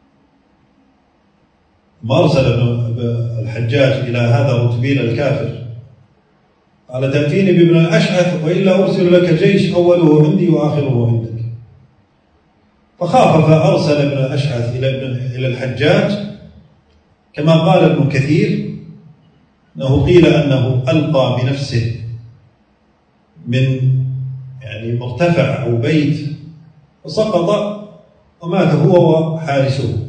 ما أرسل الحجاج إلى هذا رتبيل الكافر، قال تأتيني بابن الأشعث وإلا أرسل لك جيش أوله عندي وآخره عندك. فخاف فأرسل ابن الأشعث إلى الحجاج، كما قال ابن كثير أنه قيل أنه ألقى بنفسه من يعني مرتفع أو بيت وسقط ومات هو وحارسه.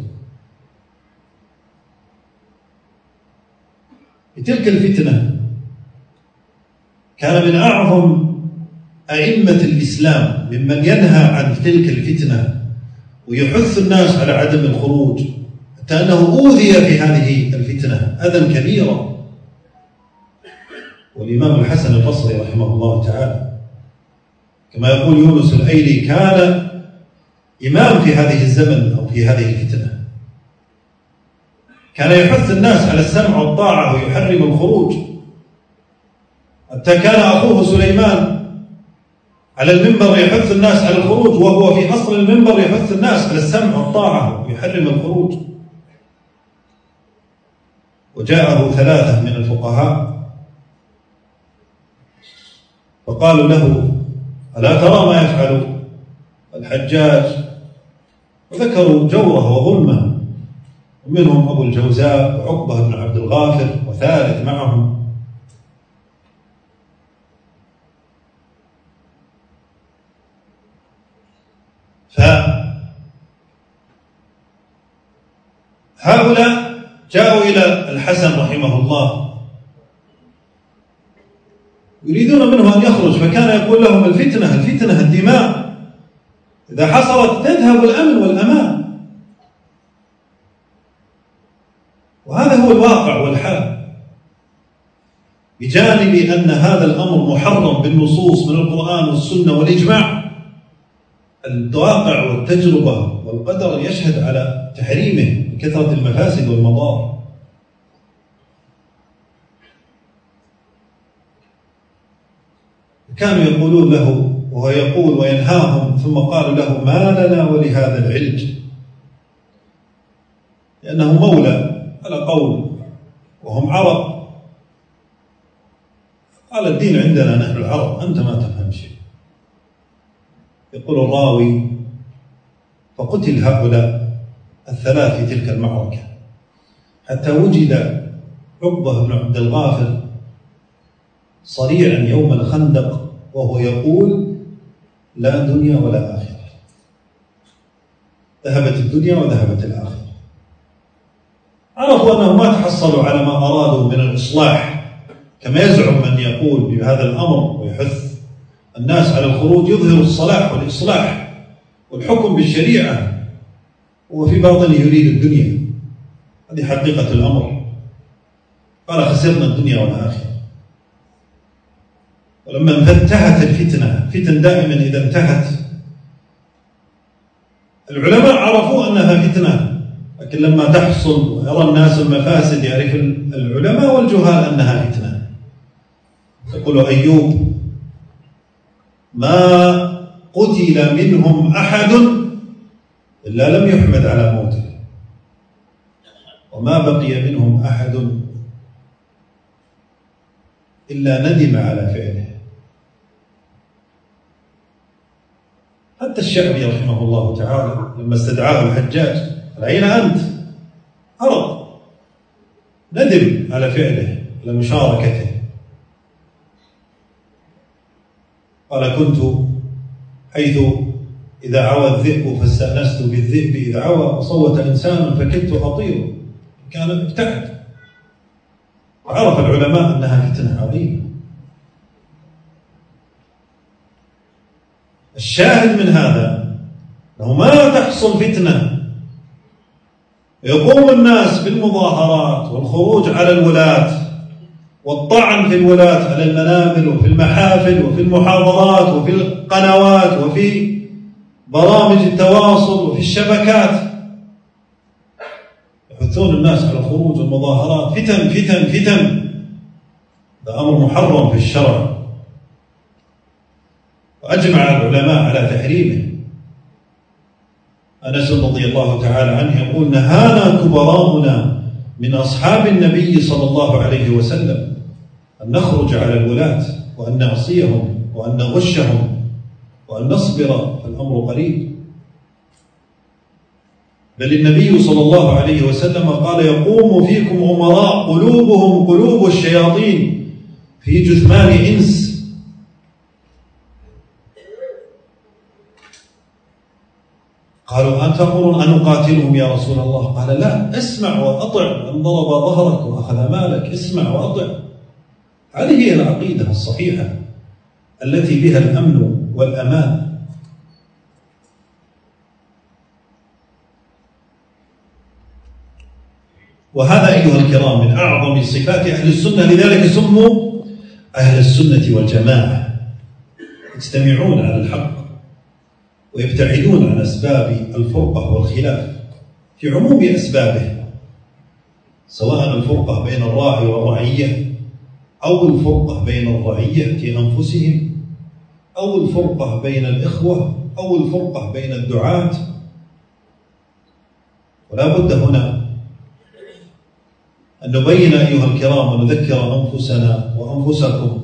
في تلك الفتنة كان من أعظم أئمة الإسلام ممن ينهى عن تلك الفتنة ويحث الناس على عدم الخروج، حتى أنه أوذي في هذه الفتنة أذى كبيرا، والإمام الحسن البصري رحمه الله تعالى كما يقول يونس الأيلي كان إمام في هذه الزمن أو في هذه الفتنة، كان يحث الناس على السمع والطاعة ويحرم الخروج، حتى كان أخوه سليمان على المنبر يحث الناس على الخروج، وهو في أصل المنبر يحث الناس على السمع والطاعة ويحرم الخروج. وجاءه ثلاثة من الفقهاء فقالوا له ألا ترى ما يفعل الحجاج؟ وذكروا جوره وظلمه، ومنهم أبو الجوزاء وعقبة بن عبد الغافر وثالث معهم. فهؤلاء جاءوا إلى الحسن رحمه الله يريدون منه أن يخرج، فكان يقول لهم الفتنة الفتنة الدماء، إذا حصلت تذهب الأمن والأمان. وهذا هو الواقع والحال، بجانب أن هذا الأمر محرم بالنصوص من القرآن والسنة والإجماع، الواقع والتجربة والقدر يشهد على تحريمه بكثرة المفاسد والمضار. كانوا يقولون له وهو يقول وينهاهم، ثم قالوا له ما لنا ولهذا العلج، لأنه مولى على قول وهم عرب. قال الدين عندنا نحن العرب، أنت ما تفهم شيء. يقول الراوي فقتل هؤلاء الثلاث في تلك المعركة، حتى وجد عقبة بن عبد الغافر صريعا يوم الخندق وهو يقول لا دنيا ولا آخرة، ذهبت الدنيا وذهبت الآخرة. عرفوا أنهم ما تحصلوا على ما أرادوا من الإصلاح، كما يزعم من يقول بهذا الأمر ويحث الناس على الخروج، يظهر الصلاح والإصلاح والحكم بالشريعة، وفي باطنه يريد الدنيا. هذه حقيقة الأمر. قال خسرنا الدنيا والآخرة. ولما انتهت الفتنة، فتن دائما إذا انتهت العلماء عرفوا أنها فتنة، لكن لما تحصل ويرى الناس المفاسد يعرف العلماء والجهال أنها فتنة. يقول أيوب ما قتل منهم أحد إلا لم يحمد على موته، وما بقي منهم أحد إلا ندم على فعله. حتى الشعبي رحمه الله تعالى لما استدعاه الحجاج قال أين أنت؟ هرب، ندم على فعله على مشاركته. قال كنت حيث إذا عوى الذئب فاستأنست بالذئب، إذا عوى وصوت إنسان فكدت أطير. كان ابتعد. وعرف العلماء أنها فتنة عظيمة. الشاهد من هذا أنه ما تحصل فتنة يقوم الناس بالمظاهرات والخروج على الولاة والطعن في الولاة على المنابر وفي المحافل وفي المحاضرات وفي القنوات وفي برامج التواصل وفي الشبكات، يحثون الناس على الخروج والمظاهرات، فتن فتن فتن. هذا أمر محرم في الشرع، وأجمع العلماء على تحريمه. أنس رضي الله تعالى عنه يقول: نهانا كبراؤنا من أصحاب النبي صلى الله عليه وسلم أن نخرج على الولاة وأن نعصيهم وأن نغشهم وأن نصبر، فالأمر قريب. بل النبي صلى الله عليه وسلم قال: يقوم فيكم أمراء قلوبهم قلوب الشياطين في جثمان إنس. قالوا: أنت تأمرون أن نقاتلهم يا رسول الله؟ قال: لا، اسمع وأطع. أن ضرب ظهرك وأخذ مالك، اسمع وأطع. هذه هي العقيدة الصحيحة التي بها الأمن والأمان. وهذا أيها الكرام من أعظم صفات أهل السنة، لذلك سموا أهل السنة والجماعة، يجتمعون على الحق ويبتعدون عن أسباب الفرقة والخلاف في عموم أسبابه، سواء الفرقة بين الراعي والرعية، أو الفرقة بين الرعية أنفسهم، أو الفرقة بين الإخوة، أو الفرقة بين الدعاة. ولا بد هنا أن نبين أيها الكرام ونذكر أنفسنا وأنفسكم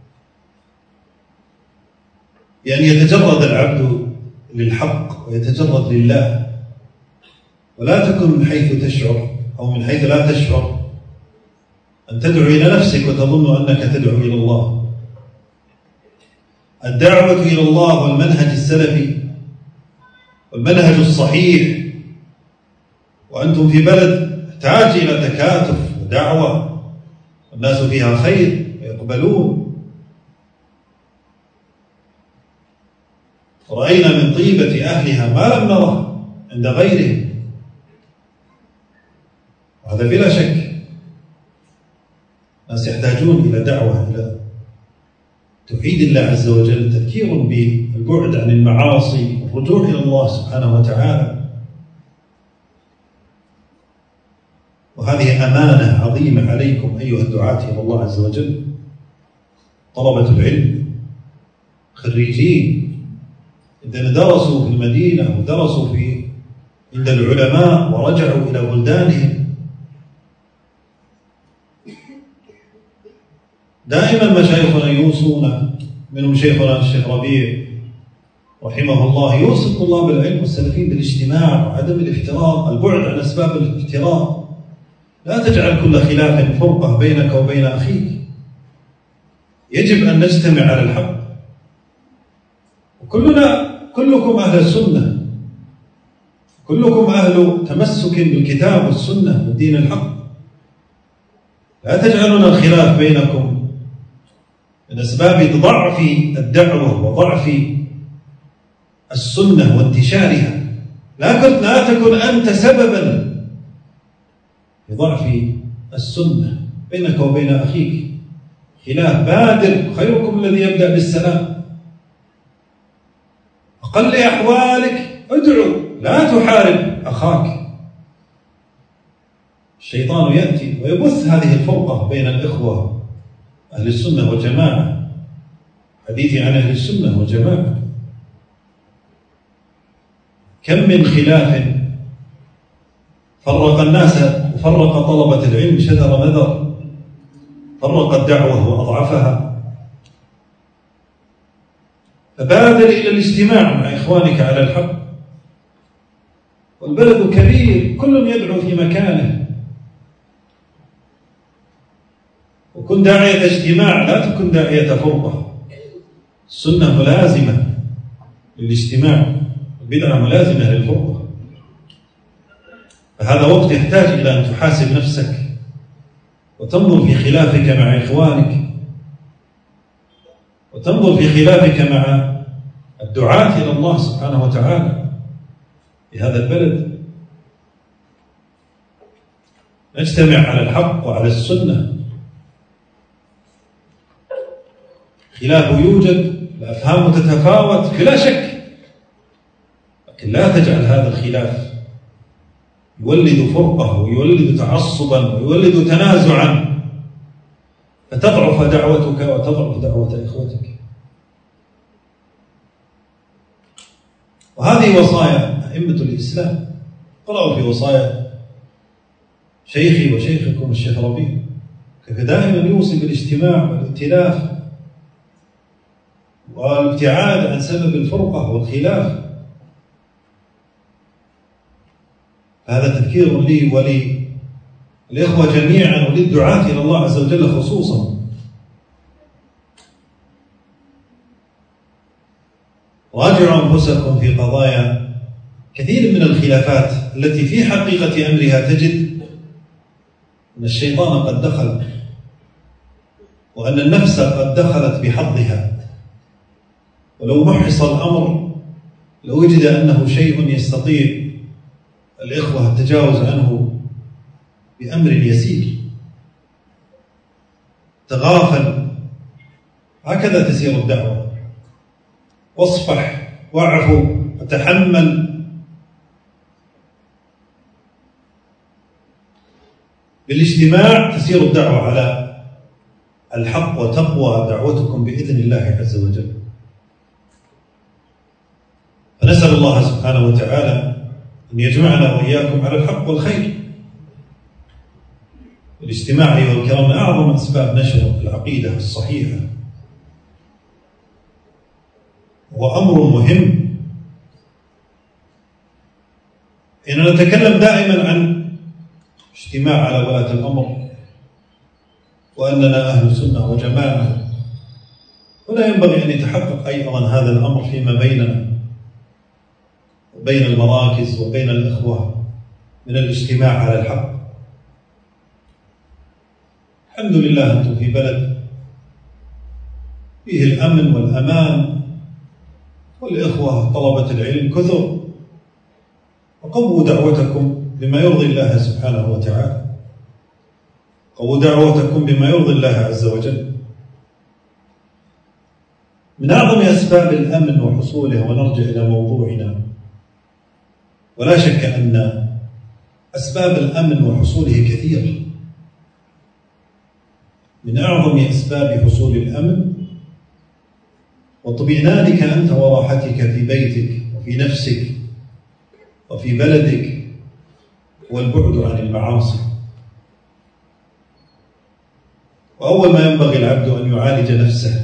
بأن يتجرد العبد للحق ويتجرد لله، ولا تكن من حيث تشعر أو من حيث لا تشعر أن تدعو إلى نفسك وتظن أنك تدعو إلى الله. الدعوة إلى الله والمنهج السلفي والمنهج الصحيح، وأنتم في بلد تحتاج إلى تكاتف ودعوة والناس فيها خير ويقبلون. رأينا من طيبة أهلها ما لم نره عند غيرهم، وهذا بلا شك. الناس يحتاجون إلى دعوة إلى توحيد الله عز وجل، تذكير بالبعد عن المعاصي والرجوع إلى الله سبحانه وتعالى. وهذه أمانة عظيمة عليكم أيها الدعاة إلى الله عز وجل، طلبة العلم، خريجين إذا درسوا في المدينة ودرسوا في عند العلماء ورجعوا إلى بلدانهم. دائما مشايخنا يوصون، منهم شيخنا الشيخ ربيع رحمه الله، يوصي طلاب العلم والسلفين بالاجتماع وعدم الافتراق، البعد عن أسباب الافتراق. لا تجعل كل خلاف فرقة بينك وبين أخيك، يجب أن نجتمع على الحق. وكلنا كلكم أهل السنة، كلكم أهل تمسك بالكتاب والسنة والدين الحق. لا تجعلون الخلاف بينكم من أسباب ضعف الدعوة وضعف السنة وانتشارها. لا تكن أنت سببا في ضعف السنة بينك وبين أخيك. خلاف بادر، خيركم الذي يبدأ بالسلام. أقل أحوالك ادعو، لا تحارب أخاك. الشيطان يأتي ويبث هذه الفرقة بين الإخوة أهل السنة والجماعة. حديثي عن أهل السنة والجماعة، كم من خلاف فرق الناس وفرق طلبة العلم شذر مذر، فرق الدعوة وأضعفها. فبادر إلى الاجتماع مع إخوانك على الحق. والبلد كبير، كل يدعو في مكانه، وكن داعية اجتماع لا تكن داعية فرقة. السنة ملازمة للاجتماع، البدعة ملازمة للفرقة. فهذا وقت يحتاج إلى أن تحاسب نفسك وتنظر في خلافك مع إخوانك، وتنظر في خلافك مع الدعاة إلى الله سبحانه وتعالى في هذا البلد. نجتمع على الحق وعلى السنة. خلاف يوجد، الأفهام تتفاوت بلا شك، لكن لا تجعل هذا الخلاف يولد فرقة ويولد تعصبا ويولد تنازعا فتضعف دعوتك وتضعف دعوة إخوتك. وهذه وصايا أئمة الإسلام. قرأوا في وصايا شيخي وشيخكم الشيخ ربيع، كيف دائما يوصي بالاجتماع والائتلاف والابتعاد عن سبب الفرقة والخلاف. هذا تذكير لي وللإخوة جميعا وللدعاة إلى الله عز وجل خصوصا. راجعوا أنفسكم في قضايا كثير من الخلافات التي في حقيقة أمرها تجد أن الشيطان قد دخل وأن النفس قد دخلت بحظها، ولو محص الأمر لوجد أنه شيء يستطيع الإخوة التجاوز عنه بأمر يسير. تغافل، هكذا تسير الدعوة. واصفح واعفو وتحمل. بالاجتماع تسير الدعوة على الحق وتقوى دعوتكم بإذن الله عز وجل. فنسأل الله سبحانه وتعالى أن يجمعنا وإياكم على الحق والخير. الاجتماع أيها الكرام من أعظم أسباب نشر العقيدة الصحيحة، وأمر مهم. إننا نتكلم دائما عن اجتماع على ولاة الأمر وأننا أهل سنة وجماعة، ولا ينبغي أن يتحقق أيضا هذا الأمر فيما بيننا وبين المراكز وبين الإخوة من الاجتماع على الحق. الحمد لله أنتم في بلد فيه الأمن والأمان، والإخوة طلبة العلم كثر، وقووا دعوتكم بما يرضي الله سبحانه وتعالى، قووا دعوتكم بما يرضي الله عز وجل. من أعظم أسباب الأمن وحصوله، ونرجع إلى موضوعنا، ولا شك أن أسباب الأمن وحصوله كثير. من أعظم أسباب حصول الأمن واطمئنانك أنت وراحتك في بيتك وفي نفسك وفي بلدك والبعد عن المعاصي. وأول ما ينبغي العبد أن يعالج نفسه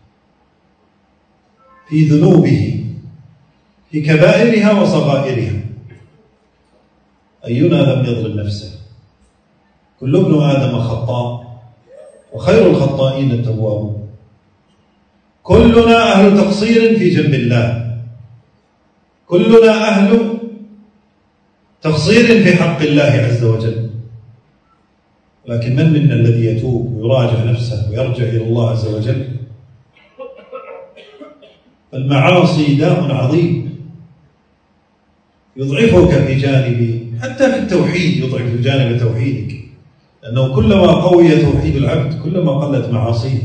في ذنوبه في كبائرها وصغائرها. أينا لم يظلم نفسه؟ كل ابن آدم خطاء وخير الخطائين التوابون. كلنا أهل تقصير في جنب الله، كلنا أهل تقصير في حق الله عز وجل، لكن من منا الذي يتوب ويراجع نفسه ويرجع إلى الله عز وجل؟ المعاصي داء عظيم يضعفك في جانب، حتى في التوحيد يضعف جانب توحيدك، لأنه كلما قوي توحيد العبد كلما قلت معاصيه.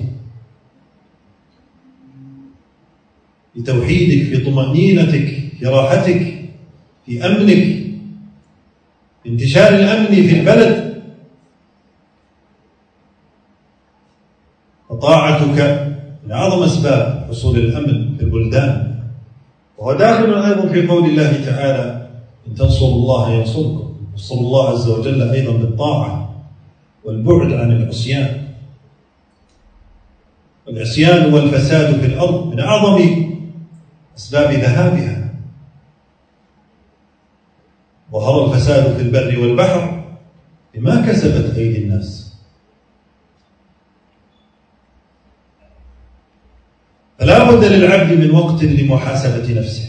بتوحيدك، في طمأنينتك، في راحتك، في أمنك، في انتشار الأمن في البلد. وطاعتك من أعظم أسباب حصول الأمن في البلدان، وهو داخل أيضا في قول الله تعالى: إن تنصروا الله ينصركم. نصر الله عز وجل أيضا بالطاعة والبعد عن العصيان. والعصيان والفساد في الأرض من أعظم أسباب ذهابها. ظهر الفساد في البر والبحر بما كسبت أيدي الناس. فلا بد للعبد من وقت لمحاسبة نفسه،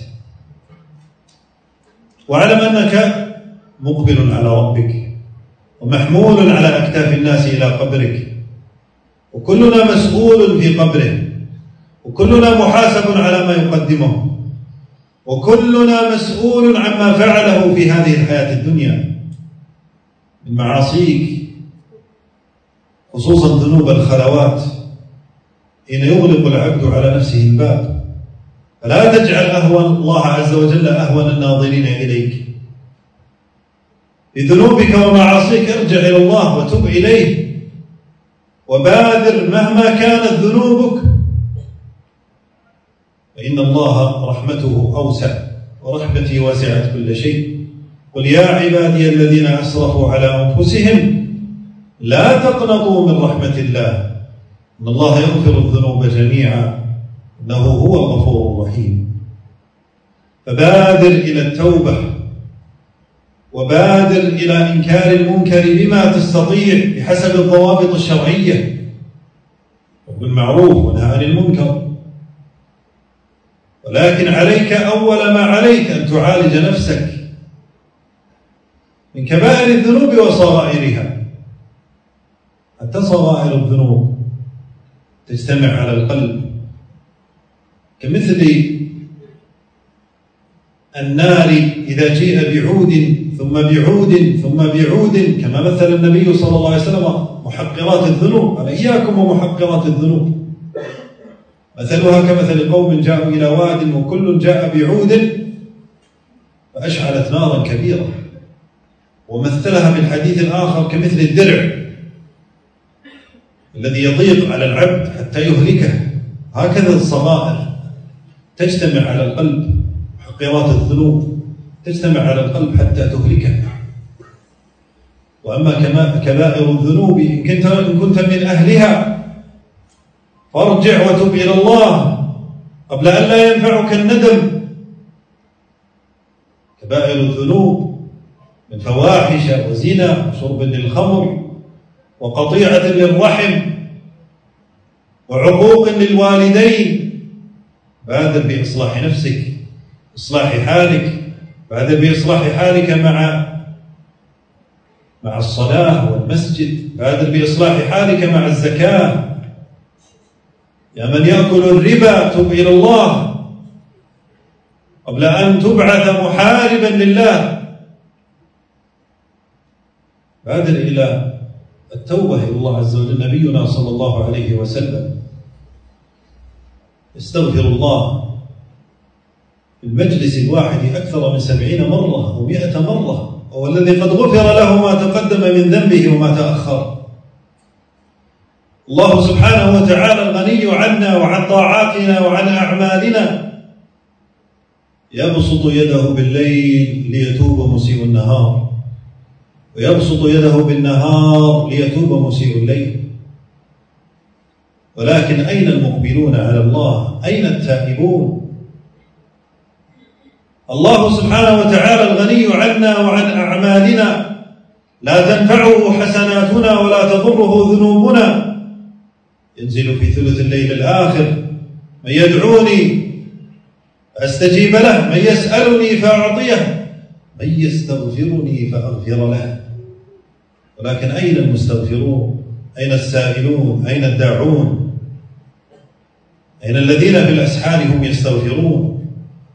واعلم أنك مقبل على ربك ومحمول على أكتاف الناس إلى قبرك، وكلنا مسؤول في قبره، وكلنا محاسب على ما يقدمه، وكلنا مسؤول عما فعله في هذه الحياة الدنيا. من معاصيك، خصوصا ذنوب الخلوات حين يغلق العبد على نفسه الباب. فلا تجعل أهون الله عز وجل أهون الناظرين إليك. بذنوبك ومعاصيك ارجع إلى الله وتب إليه، وبادر مهما كانت ذنوبك، فإن الله رحمته أوسع ورحمتي وسعت كل شيء. قل يا عبادي الذين أسرفوا على أنفسهم لا تقنطوا من رحمة الله إن الله يغفر الذنوب جميعا إنه هو الغفور الرحيم. فبادر إلى التوبة، وبادر إلى إنكار المنكر بما تستطيع بحسب الضوابط الشرعية، بالمعروف ونهى عن المنكر. ولكن عليك أول ما عليك أن تعالج نفسك من كبائر الذنوب وصغائرها، حتى صغائر الذنوب تجتمع على القلب كمثل النار إذا جيء بعود ثم بعود ثم بعود، كما مثل النبي صلى الله عليه وسلم محقرات الذنوب. قال إياكم ومحقرات الذنوب، مثلها كمثل قوم جاءوا إلى واد وكل جاء بعود فأشعلت نارا كبيرة. ومثلها بالحديث الآخر كمثل الدرع الذي يضيق على العبد حتى يهلكه. هكذا الصغائر تجتمع على القلب، محقرات الذنوب تجتمع على القلب حتى تهلكه. وأما كبائر الذنوب إن كنت, إن كنت من أهلها فارجع وتب إلى الله قبل أن لا ينفعك الندم. كبائر الذنوب من فواحش وزنا وشرب للخمر وقطيعة للرحم وعقوق للوالدين. بادر بإصلاح نفسك، إصلاح حالك، بادر بإصلاح حالك مع مع الصلاة والمسجد، بادر بإصلاح حالك مع الزكاة. يا من يأكل الربا تب إلى الله قبل أن تبعث محاربا لله. بادر إلى التوبة إلى الله عز وجل. نبينا صلى الله عليه وسلم استغفر الله في المجلس الواحد أكثر من سبعين مرة أو مئة مرة، وهو الذي قد غفر له ما تقدم من ذنبه وما تأخر. الله سبحانه وتعالى الغني عنا وعن طاعاتنا وعن أعمالنا، يبسط يده بالليل ليتوب مسيء النهار، ويبسط يده بالنهار ليتوب مسيء الليل. ولكن أين المقبلون على الله؟ أين التائبون؟ الله سبحانه وتعالى الغني عنا وعن أعمالنا، لا تنفعه حسناتنا ولا تضره ذنوبنا. ينزل في ثلث الليل الآخر: من يدعوني فأستجيب له، من يسألني فأعطيه، من يستغفرني فأغفر له. ولكن أين المستغفرون؟ أين السائلون؟ أين الداعون؟ أين الذين في الأسحار هم يستغفرون؟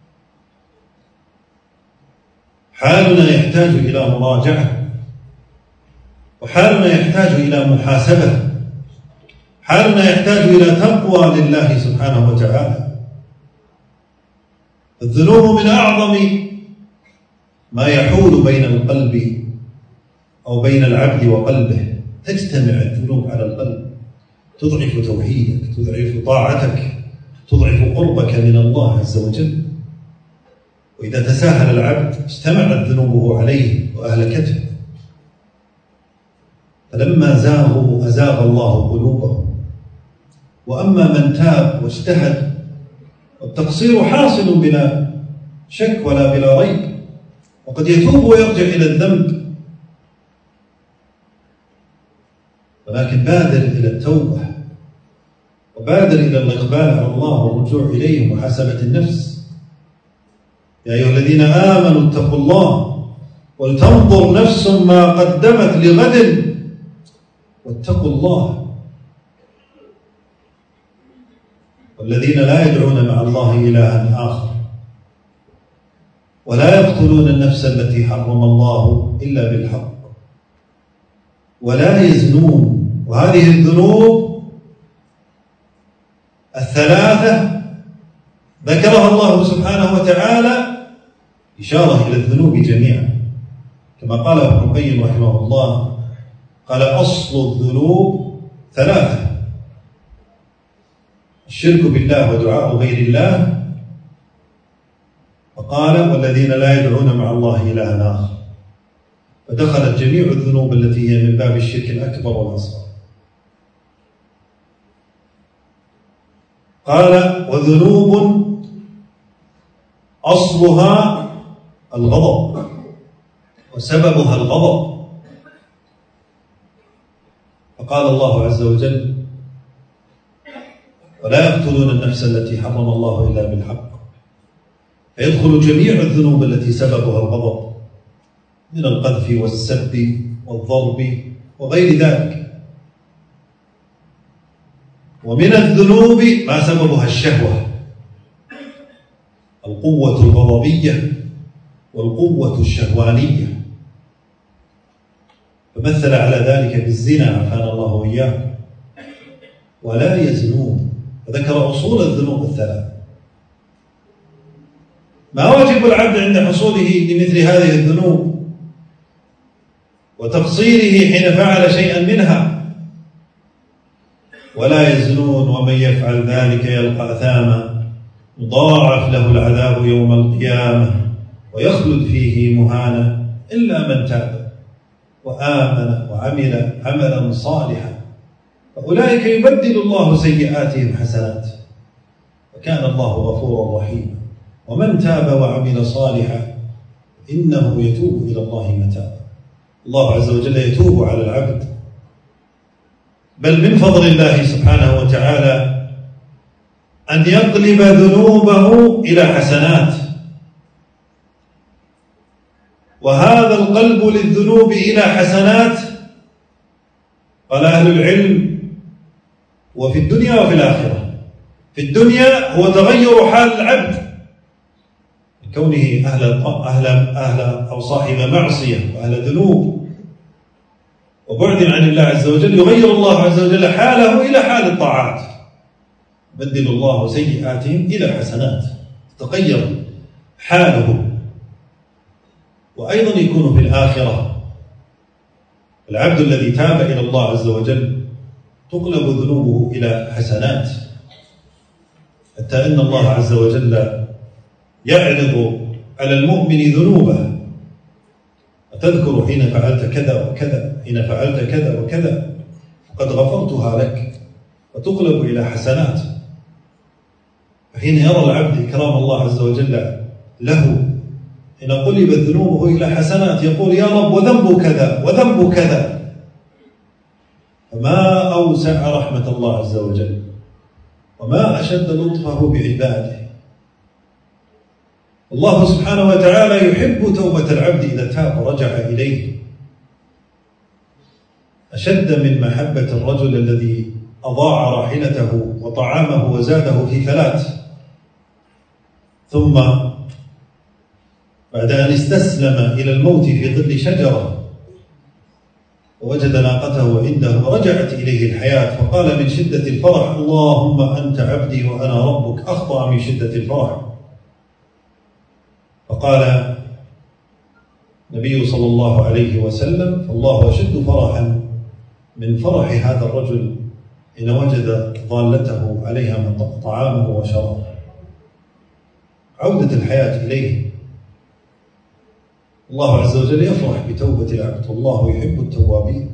حالنا يحتاج إلى مراجعة، وحالنا يحتاج إلى محاسبة، حالنا يحتاج إلى تقوى لله سبحانه وتعالى. الذنوب من أعظم ما يحول بين القلب أو بين العبد وقلبه. تجتمع الذنوب على القلب، تضعف توحيدك، تضعف طاعتك، تضعف قربك من الله عز وجل. وإذا تساهل العبد اجتمعت ذنوبه عليه وأهلكته. فلما زاغوا أزاغ الله قلوبهم. وأما من تاب واجتهد، والتقصير حاصل بلا شك ولا بلا ريب، وقد يتوب ويرجع إلى الذنب، ولكن بادر إلى التوبة، وبادر إلى الإقبال على الله والرجوع إليه ومحاسبة النفس. يا أيها الذين آمنوا اتقوا الله ولتنظر نفس ما قدمت لغد واتقوا الله. والذين لا يدعون مع الله إلها آخر ولا يقتلون النفس التي حرم الله إلا بالحق ولا يزنون. وهذه الذنوب الثلاثة ذكرها الله سبحانه وتعالى إشارة إلى الذنوب جميعا، كما قال ابن القيم رحمه الله، قال أصل الذنوب ثلاثة: الشرك بالله ودعاء غير الله، وقال والذين لا يدعون مع الله إلها آخر، فدخلت جميع الذنوب التي هي من باب الشرك الأكبر والأصغر. قال وذنوب أصلها الغضب وسببها الغضب، فقال الله عز وجل ولا يقتلون النفس التي حرم الله إلا بالحق، فيدخل جميع الذنوب التي سببها الغضب من القذف والسب والضرب وغير ذلك. ومن الذنوب ما سببها الشهوة، القوة الغضبية والقوة الشهوانية، فمثل على ذلك بالزنا عافانا الله وإياه. ولا يزنون، فذكر أصول الذنوب الثلاث. ما واجب العبد عند حصوله لمثل هذه الذنوب وتقصيره حين فعل شيئا منها؟ ولا يزنون ومن يفعل ذلك يلقى أثاما يضاعف له العذاب يوم القيامة ويخلد فيه مهانا إلا من تاب وآمن وعمل عملا صالحا فأولئك يبدل الله سيئاتهم حسنات وكان الله غفورا رحيما. ومن تاب وعمل صالحا إنه يتوب إلى الله متابا. الله عز وجل يتوب على العبد، بل من فضل الله سبحانه وتعالى أن يقلب ذنوبه إلى حسنات. وهذا القلب للذنوب إلى حسنات قال أهل العلم وفي الدنيا وفي الآخرة. في الدنيا هو تغير حال العبد كونه أهل, أهل, أهل أو صاحب معصية وأهل ذنوب وبعد عن الله عز وجل، يغير الله عز وجل حاله إلى حال الطاعات، بدل الله سيئاتهم إلى حسنات، تغير حاله. وأيضا يكون في الآخرة العبد الذي تاب إلى الله عز وجل تقلب ذنوبه إلى حسنات، حتى أن الله عز وجل يعرض على المؤمن ذنوبه، أتذكر حين فعلت كذا وكذا، حين فعلت كذا وكذا فقد غفرتها لك، وتقلب إلى حسنات. فحين يرى العبد إكرام الله عز وجل له حين قلبت ذنوبه إلى حسنات يقول يا رب وذنب كذا وذنب كذا. فما أوسع رحمة الله عز وجل وما أشد لطفه بعباده. الله سبحانه وتعالى يحب توبة العبد إذا تاب ورجع إليه أشد من محبة الرجل الذي أضاع راحلته وطعامه وزاده في فلات، ثم بعد أن استسلم إلى الموت في ظل شجرة ووجد ناقته عنده ورجعت إليه الحياة فقال من شدة الفرح اللهم أنت عبدي وأنا ربك، أخطأ من شدة الفرح. فقال النبي صلى الله عليه وسلم فالله أشد فرحا من فرح هذا الرجل إن وجد ضالته عليها من طعامه وشرابه. عودة الحياة إليه. الله عز وجل يفرح بتوبة العبد، والله يحب التوابين.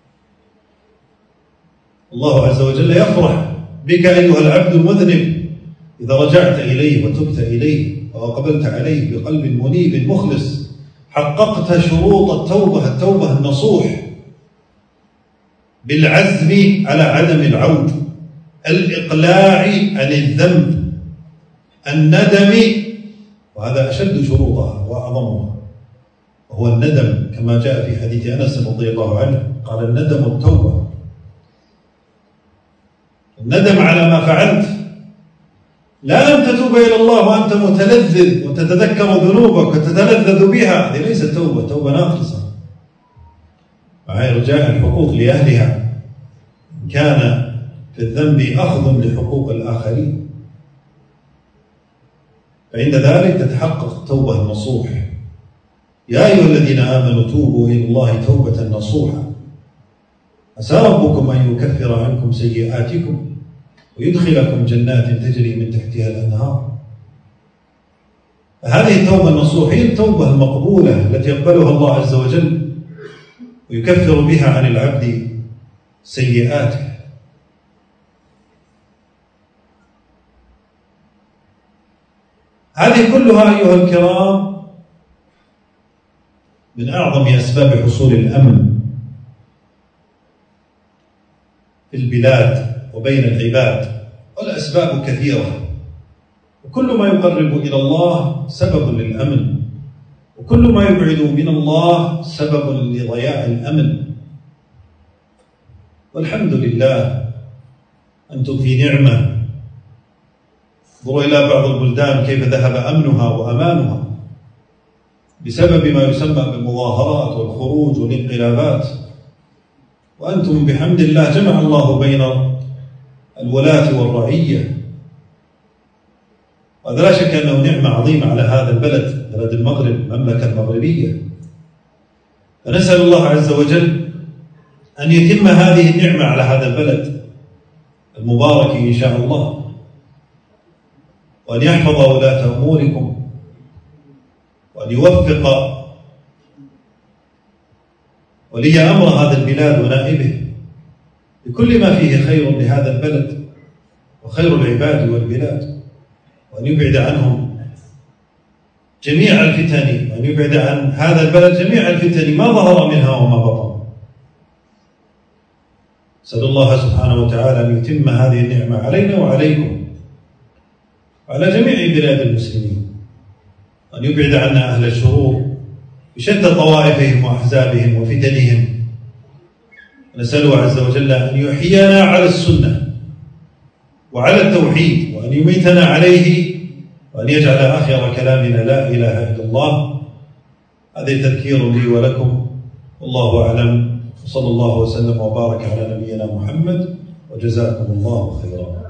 الله عز وجل يفرح بك أيها العبد المذنب إذا رجعت إليه وتبت إليه وأقبلت عليه بقلب منيب مخلص، حققت شروط التوبة، التوبة النصوح بالعزم على عدم العود، الإقلاع عن الذنب، الندم، وهذا أشد شروطها وأعظمها، وهو الندم كما جاء في حديث أنس رضي الله عنه قال الندم التوبة. الندم على ما فعلت، لا أن تتوب إلى الله وأنت متلذذ وتتذكر ذنوبك وتتلذذ بها، هذه ليست توبة، توبة ناقصة. مع إرجاء الحقوق لأهلها إن كان في الذنب أخذ لحقوق الآخرين، فعند ذلك تتحقق التوبة النصوح. يا أيها الذين آمنوا توبوا إلى الله توبة نصوحا عسى ربكم أن يكفر عنكم سيئاتكم ويدخلكم جنات تجري من تحتها الأنهار. هذه التوبة النصوح هي التوبة المقبولة التي يقبلها الله عز وجل ويكفر بها عن العبد سيئاته. هذه كلها أيها الكرام من أعظم أسباب حصول الأمن في البلاد وبين العباد، والأسباب كثيرة، وكل ما يقرب إلى الله سبب للأمن، وكل ما يبعد من الله سبب لضياع الأمن. والحمد لله أنتم في نعمة. انظروا إلى بعض البلدان كيف ذهب أمنها وأمانها بسبب ما يسمى بالمظاهرات والخروج والانقلابات، وأنتم بحمد الله جمع الله بين الولاة والرعية، وهذا لا شك أنه نعمة عظيمة على هذا البلد، بلد المغرب، المملكة المغربية. فنسأل الله عز وجل أن يتم هذه النعمة على هذا البلد المبارك إن شاء الله، وأن يحفظ ولاة أموركم، وأن يوفق ولي أمر هذا البلاد ونائبه بكل ما فيه خير لهذا البلد وخير العباد والبلاد، وأن يبعد عنهم جميع الفتن، وأن يبعد عن هذا البلد جميع الفتن ما ظهر منها وما بطن. أسأل الله سبحانه وتعالى أن يتم هذه النعمة علينا وعليكم وعلى جميع بلاد المسلمين، وأن يبعد عنا أهل الشرور بشتى طوائفهم وأحزابهم وفتنهم. نسأله عز وجل أن يحيينا على السنة وعلى التوحيد، وأن يميتنا عليه، وأن يجعل آخر كلامنا لا إله إلا الله. هذا تذكير لي ولكم، والله أعلم، وصلى الله وسلم وبارك على نبينا محمد، وجزاكم الله خيرا.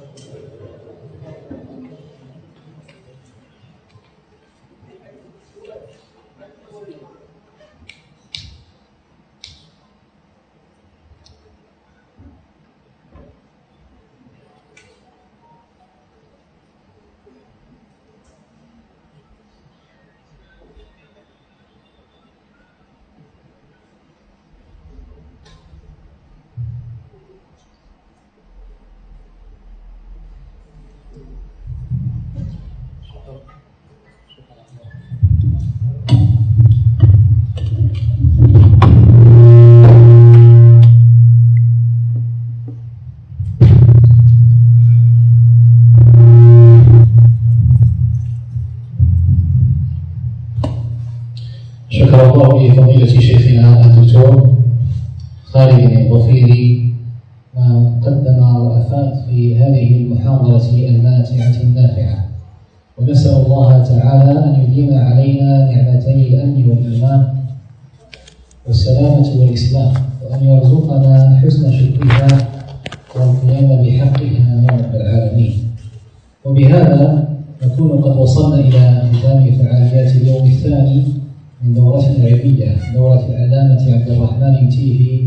شكر الله لفضيلة شيخنا الدكتور خالد الظفيري ما قدم وأفاد في هذه المحاضرة الماتعة النافعة، ونسأل الله تعالى أن يديم علينا نعمتي الأمن والإيمان والسلامة والإسلام، وأن يرزقنا حسن شكرها والقيام بحقها يا رب العالمين. وبهذا نكون قد وصلنا إلى ختام فعاليات اليوم الثاني من دورتنا العلمية، دورة العلامة عبد الرحمن تيهي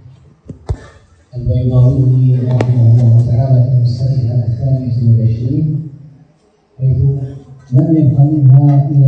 البيضاوي رحمه الله تعالى في السنة الثانية والعشرين، حيث لم يبق منها إلا